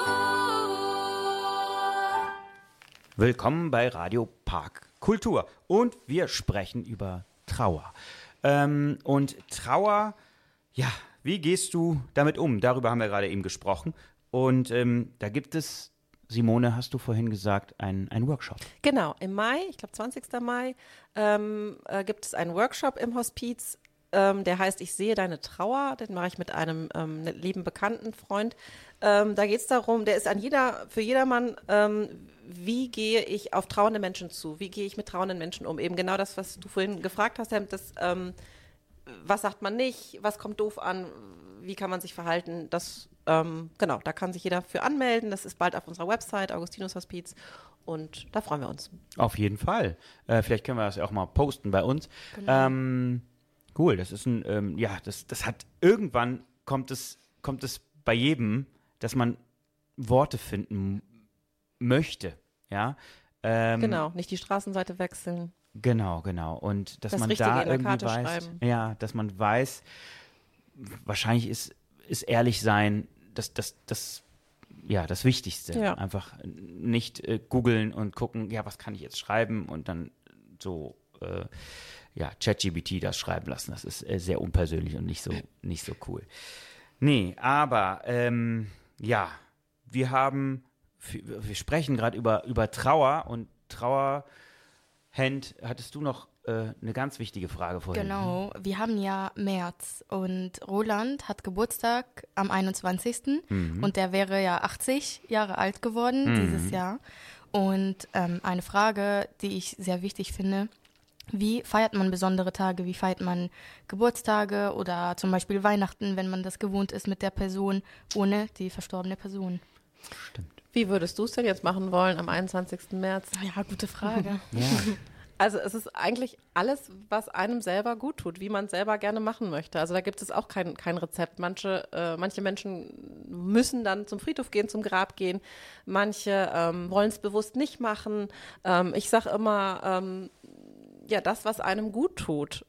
Willkommen bei Radio Park Kultur und wir sprechen über Trauer. Und Trauer, ja, wie gehst du damit um? Darüber haben wir gerade eben gesprochen. Und da gibt es, Simone, hast du vorhin gesagt, einen Workshop. Genau, im Mai, ich glaube 20. Mai, gibt es einen Workshop im Hospiz, der heißt Ich sehe deine Trauer. Den mache ich mit einem lieben bekannten Freund. Da geht es darum, der ist für jedermann, wie gehe ich auf trauernde Menschen zu? Wie gehe ich mit trauernden Menschen um? Eben genau das, was du vorhin gefragt hast, das, was sagt man nicht, was kommt doof an, wie kann man sich verhalten, das genau, da kann sich jeder für anmelden. Das ist bald auf unserer Website, Augustinus Hospiz. Und da freuen wir uns. Auf jeden Fall. Vielleicht können wir das ja auch mal posten bei uns. Genau. Cool, das ist das hat irgendwann kommt es bei jedem, dass man Worte finden möchte, ja. Genau, nicht die Straßenseite wechseln. Genau. Und dass Das man Richtige da in der irgendwie Karte weiß, schreiben. ja, dass man weiß, wahrscheinlich ist ehrlich sein das Wichtigste. Ja. Einfach nicht googeln und gucken, ja, was kann ich jetzt schreiben und dann so ChatGPT das schreiben lassen. Das ist sehr unpersönlich und nicht so cool. Nee, aber wir sprechen gerade über Trauer und Trauer. Hand, hattest du noch eine ganz wichtige Frage vorhin? Genau, wir haben ja März und Roland hat Geburtstag am 21. Und der wäre ja 80 Jahre alt geworden dieses Jahr. Und eine Frage, die ich sehr wichtig finde: Wie feiert man besondere Tage? Wie feiert man Geburtstage oder zum Beispiel Weihnachten, wenn man das gewohnt ist mit der Person, ohne die verstorbene Person? Stimmt. Wie würdest du es denn jetzt machen wollen am 21. März? Ja, gute Frage. Ja. Also es ist eigentlich alles, was einem selber gut tut, wie man es selber gerne machen möchte. Also da gibt es auch kein Rezept. Manche Menschen müssen dann zum Friedhof gehen, zum Grab gehen. Manche wollen es bewusst nicht machen. Ich sage immer, das, was einem gut tut,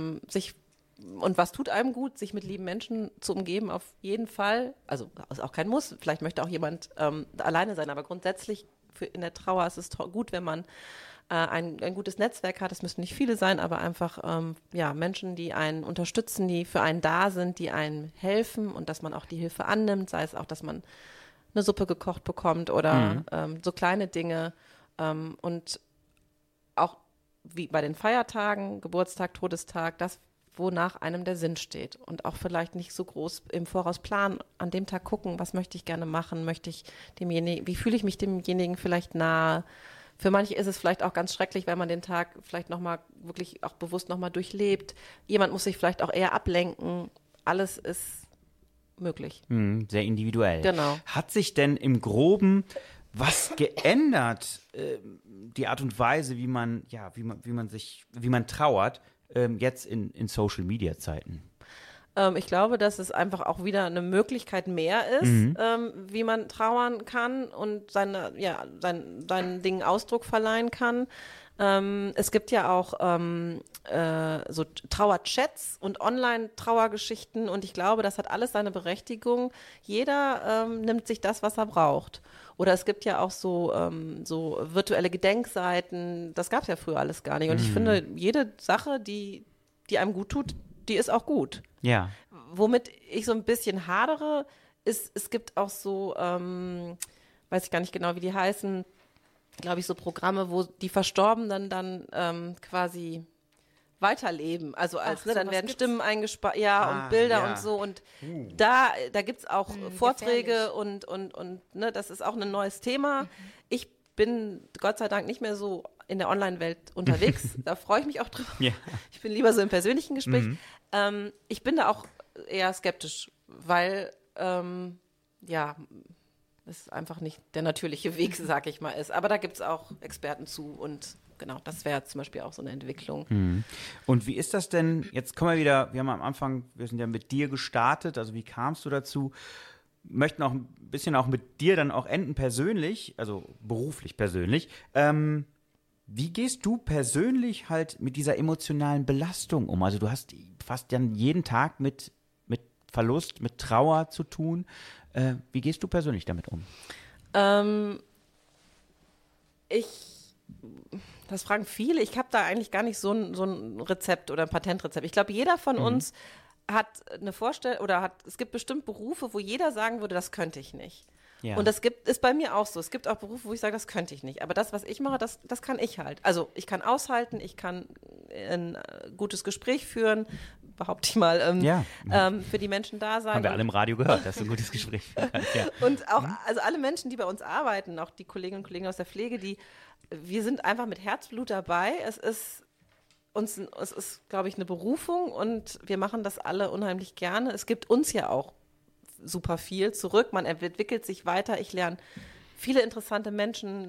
und was tut einem gut, sich mit lieben Menschen zu umgeben, auf jeden Fall. Also ist auch kein Muss. Vielleicht möchte auch jemand alleine sein, aber grundsätzlich in der Trauer ist es gut, wenn man ein gutes Netzwerk hat. Es müssen nicht viele sein, aber einfach Menschen, die einen unterstützen, die für einen da sind, die einem helfen und dass man auch die Hilfe annimmt, sei es auch, dass man eine Suppe gekocht bekommt oder so kleine Dinge. Und auch wie bei den Feiertagen, Geburtstag, Todestag, das, wonach einem der Sinn steht. Und auch vielleicht nicht so groß im Voraus planen, an dem Tag gucken, was möchte ich gerne machen, wie fühle ich mich demjenigen vielleicht nahe. Für manche ist es vielleicht auch ganz schrecklich, weil man den Tag vielleicht nochmal wirklich auch bewusst nochmal durchlebt. Jemand muss sich vielleicht auch eher ablenken. Alles ist möglich. Sehr individuell. Genau. Hat sich denn im Groben was geändert, die Art und Weise, wie man trauert, jetzt in Social-Media-Zeiten? Ich glaube, dass es einfach auch wieder eine Möglichkeit mehr ist, wie man trauern kann und seinen Dingen Ausdruck verleihen kann. Es gibt ja auch so Trauerchats und Online-Trauergeschichten und ich glaube, das hat alles seine Berechtigung. Jeder nimmt sich das, was er braucht. Oder es gibt ja auch so virtuelle Gedenkseiten. Das gab es ja früher alles gar nicht. Und ich finde, jede Sache, die einem gut tut, die ist auch gut. Ja. Womit ich so ein bisschen hadere, ist, es gibt auch so, weiß ich gar nicht genau, wie die heißen, glaube ich, so Programme, wo die Verstorbenen dann quasi weiterleben. Also dann werden Stimmen eingespart, und Bilder und so. Und da gibt es auch Vorträge und das ist auch ein neues Thema. Ich bin Gott sei Dank nicht mehr so in der Online-Welt unterwegs. Da freue ich mich auch drüber. Ja. Ich bin lieber so im persönlichen Gespräch. Ich bin da auch eher skeptisch, weil es einfach nicht der natürliche Weg, sag ich mal, ist. Aber da gibt es auch Experten zu und genau, das wäre zum Beispiel auch so eine Entwicklung. Und wie ist das denn, jetzt kommen wir haben am Anfang, wir sind ja mit dir gestartet, also wie kamst du dazu? Möchten auch ein bisschen auch mit dir dann auch enden persönlich, also beruflich persönlich. Wie gehst du persönlich halt mit dieser emotionalen Belastung um? Also du hast fast dann jeden Tag mit Verlust, mit Trauer zu tun. Wie gehst du persönlich damit um? Das fragen viele. Ich habe da eigentlich gar nicht so ein Rezept oder ein Patentrezept. Ich glaube, jeder von uns hat eine Vorstellung es gibt bestimmt Berufe, wo jeder sagen würde, das könnte ich nicht. Ja. Und das ist bei mir auch so. Es gibt auch Berufe, wo ich sage, das könnte ich nicht. Aber das, was ich mache, das kann ich halt. Also ich kann aushalten, ich kann ein gutes Gespräch führen, behaupte ich mal, für die Menschen da sein. Haben wir alle im Radio gehört, dass du ein gutes Gespräch führen kannst. Ja. Und auch, also alle Menschen, die bei uns arbeiten, auch die Kolleginnen und Kollegen aus der Pflege, wir sind einfach mit Herzblut dabei. Es ist, glaube ich, eine Berufung und wir machen das alle unheimlich gerne. Es gibt uns ja auch super viel zurück. Man entwickelt sich weiter. Ich lerne viele interessante Menschen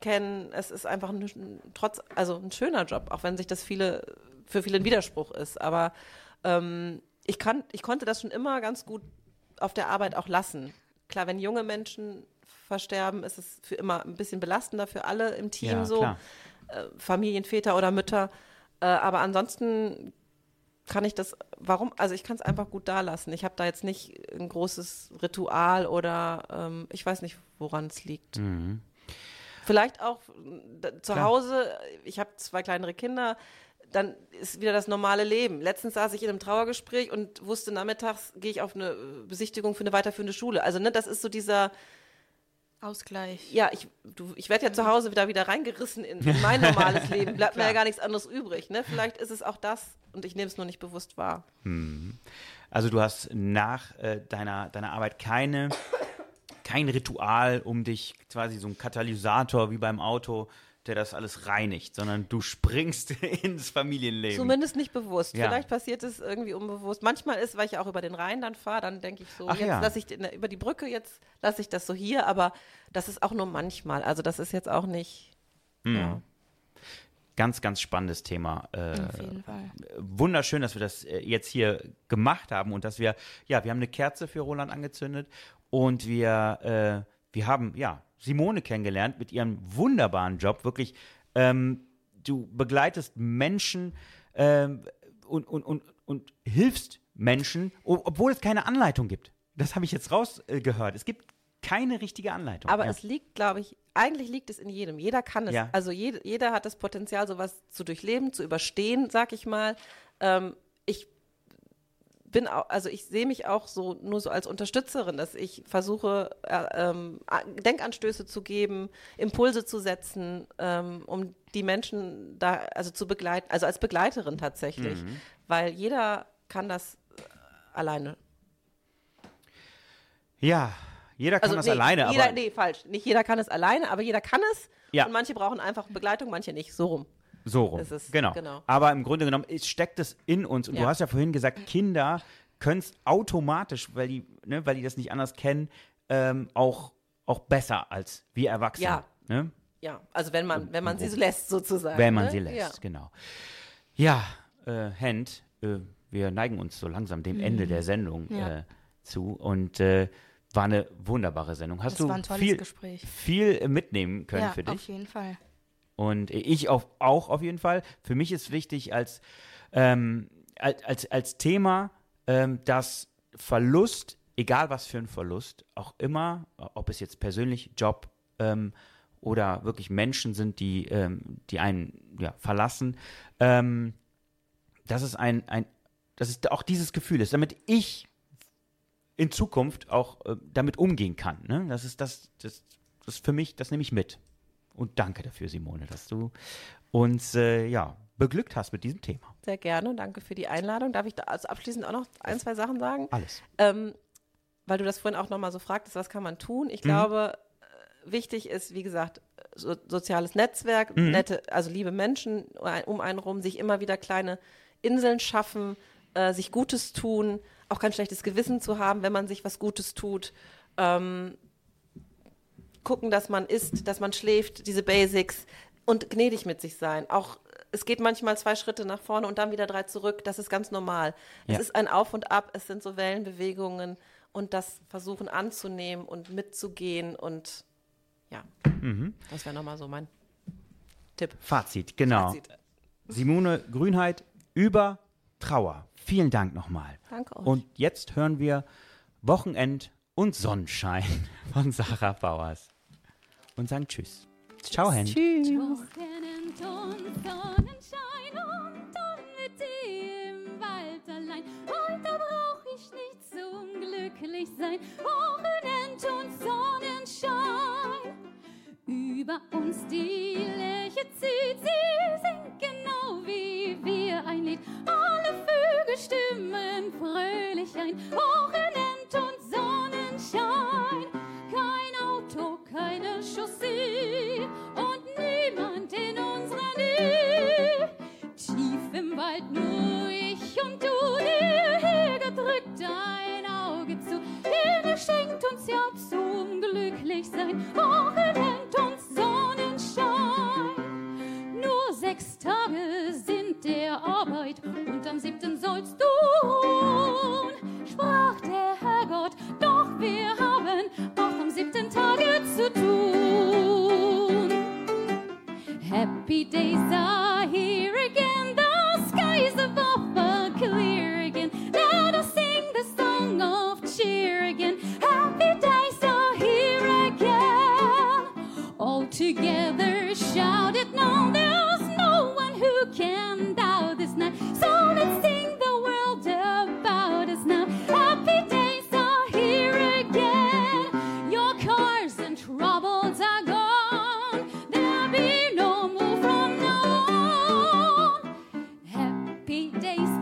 kennen. Es ist einfach ein schöner Job, auch wenn sich das für viele ein Widerspruch ist. Aber ich konnte das schon immer ganz gut auf der Arbeit auch lassen. Klar, wenn junge Menschen versterben, ist es für immer ein bisschen belastender für alle im Team Familienväter oder Mütter. Aber ansonsten kann ich das, ich kann es einfach gut da lassen. Ich habe da jetzt nicht ein großes Ritual oder ich weiß nicht, woran es liegt. Mhm. Vielleicht auch zu Hause, ich habe 2 kleinere Kinder, dann ist wieder das normale Leben. Letztens saß ich in einem Trauergespräch und wusste, nachmittags gehe ich auf eine Besichtigung für eine weiterführende Schule. Also das ist so dieser Ausgleich. Ja, ich werde ja zu Hause wieder reingerissen in mein normales Leben. Bleibt mir ja gar nichts anderes übrig. Ne? Vielleicht ist es auch das und ich nehme es nur nicht bewusst wahr. Also du hast nach deiner Arbeit kein Ritual, um dich quasi so ein Katalysator wie beim Auto, der das alles reinigt, sondern du springst ins Familienleben. Zumindest nicht bewusst. Ja. Vielleicht passiert es irgendwie unbewusst. Manchmal ist, weil ich ja auch über den Rhein dann fahre, dann denke ich so, lasse ich über die Brücke, jetzt lasse ich das so hier, aber das ist auch nur manchmal. Also das ist jetzt auch nicht, ja. Ganz, ganz spannendes Thema. Auf jeden Fall. Wunderschön, dass wir das jetzt hier gemacht haben und dass wir haben eine Kerze für Roland angezündet und wir haben, Simone kennengelernt mit ihrem wunderbaren Job. Wirklich, du begleitest Menschen und hilfst Menschen, obwohl es keine Anleitung gibt. Das habe ich jetzt rausgehört. Es gibt keine richtige Anleitung. Aber es liegt, glaube ich, eigentlich liegt es in jedem. Jeder kann es. Ja. Also jeder hat das Potenzial, sowas zu durchleben, zu überstehen, sag ich mal. Ich sehe mich auch nur so als Unterstützerin, dass ich versuche, Denkanstöße zu geben, Impulse zu setzen, um die Menschen da zu begleiten, also als Begleiterin tatsächlich, weil jeder kann das alleine. Ja, jeder kann das alleine. Falsch. Nicht jeder kann es alleine, aber jeder kann es Ja. und manche brauchen einfach Begleitung, manche nicht, so rum. So rum, ist es, genau. Aber im Grunde genommen steckt es in uns. Und du hast ja vorhin gesagt, Kinder können es automatisch, weil die das nicht anders kennen, auch besser als wir Erwachsene. Ja. Ne? Ja, also wenn man sie so lässt, sozusagen. Wenn man ne? sie lässt, ja. genau. Ja, Hend, wir neigen uns so langsam dem Ende der Sendung zu und war eine wunderbare Sendung. Hast Das du war ein tolles Gespräch. viel mitnehmen können für dich? Ja, auf jeden Fall. Und ich auch auf jeden Fall. Für mich ist wichtig als Thema, dass Verlust, egal was für ein Verlust, auch immer, ob es jetzt persönlich, Job oder wirklich Menschen sind, die einen verlassen, dass es auch dieses Gefühl ist, damit ich in Zukunft auch damit umgehen kann. Ne? Das ist das für mich, das nehme ich mit. Und danke dafür, Simone, dass du uns beglückt hast mit diesem Thema. Sehr gerne, danke für die Einladung. Darf ich da abschließend auch noch 1, 2 Sachen sagen? Alles. Weil du das vorhin auch nochmal so fragtest, was kann man tun? Ich glaube, wichtig ist, wie gesagt, soziales Netzwerk, also liebe Menschen um einen rum, sich immer wieder kleine Inseln schaffen, sich Gutes tun, auch kein schlechtes Gewissen zu haben, wenn man sich was Gutes tut. Gucken, dass man isst, dass man schläft, diese Basics und gnädig mit sich sein. Auch es geht manchmal 2 Schritte nach vorne und dann wieder 3 zurück. Das ist ganz normal. Ja. Es ist ein Auf und Ab, es sind so Wellenbewegungen und das versuchen anzunehmen und mitzugehen und das wäre nochmal so mein Tipp. Fazit, genau. Fazit. Simone Grünheit über Trauer. Vielen Dank nochmal. Danke euch. Und jetzt hören wir Wochenend und Sonnenschein von Sarah Bauers. Und sagen Tschüss. Ciao, Hen. Tschüss. Wochenend und Sonnenschein und dann mit dir im Wald allein. Und da brauch ich nicht zum glücklich sein. Wochenend und Sonnenschein. Über uns die Lerche zieht, sie singt genau wie wir ein Lied. Alle Vögel stimmen fröhlich ein. Wochenend und Sonnenschein. Kein Auto, keine Chaussee und niemand in unserer Nähe. Tief im Wald nur ich und du, dir hergedrückt ein Auge zu. Der schenkt uns ja zum Glücklichsein Wochenend und Sonnenschein. Days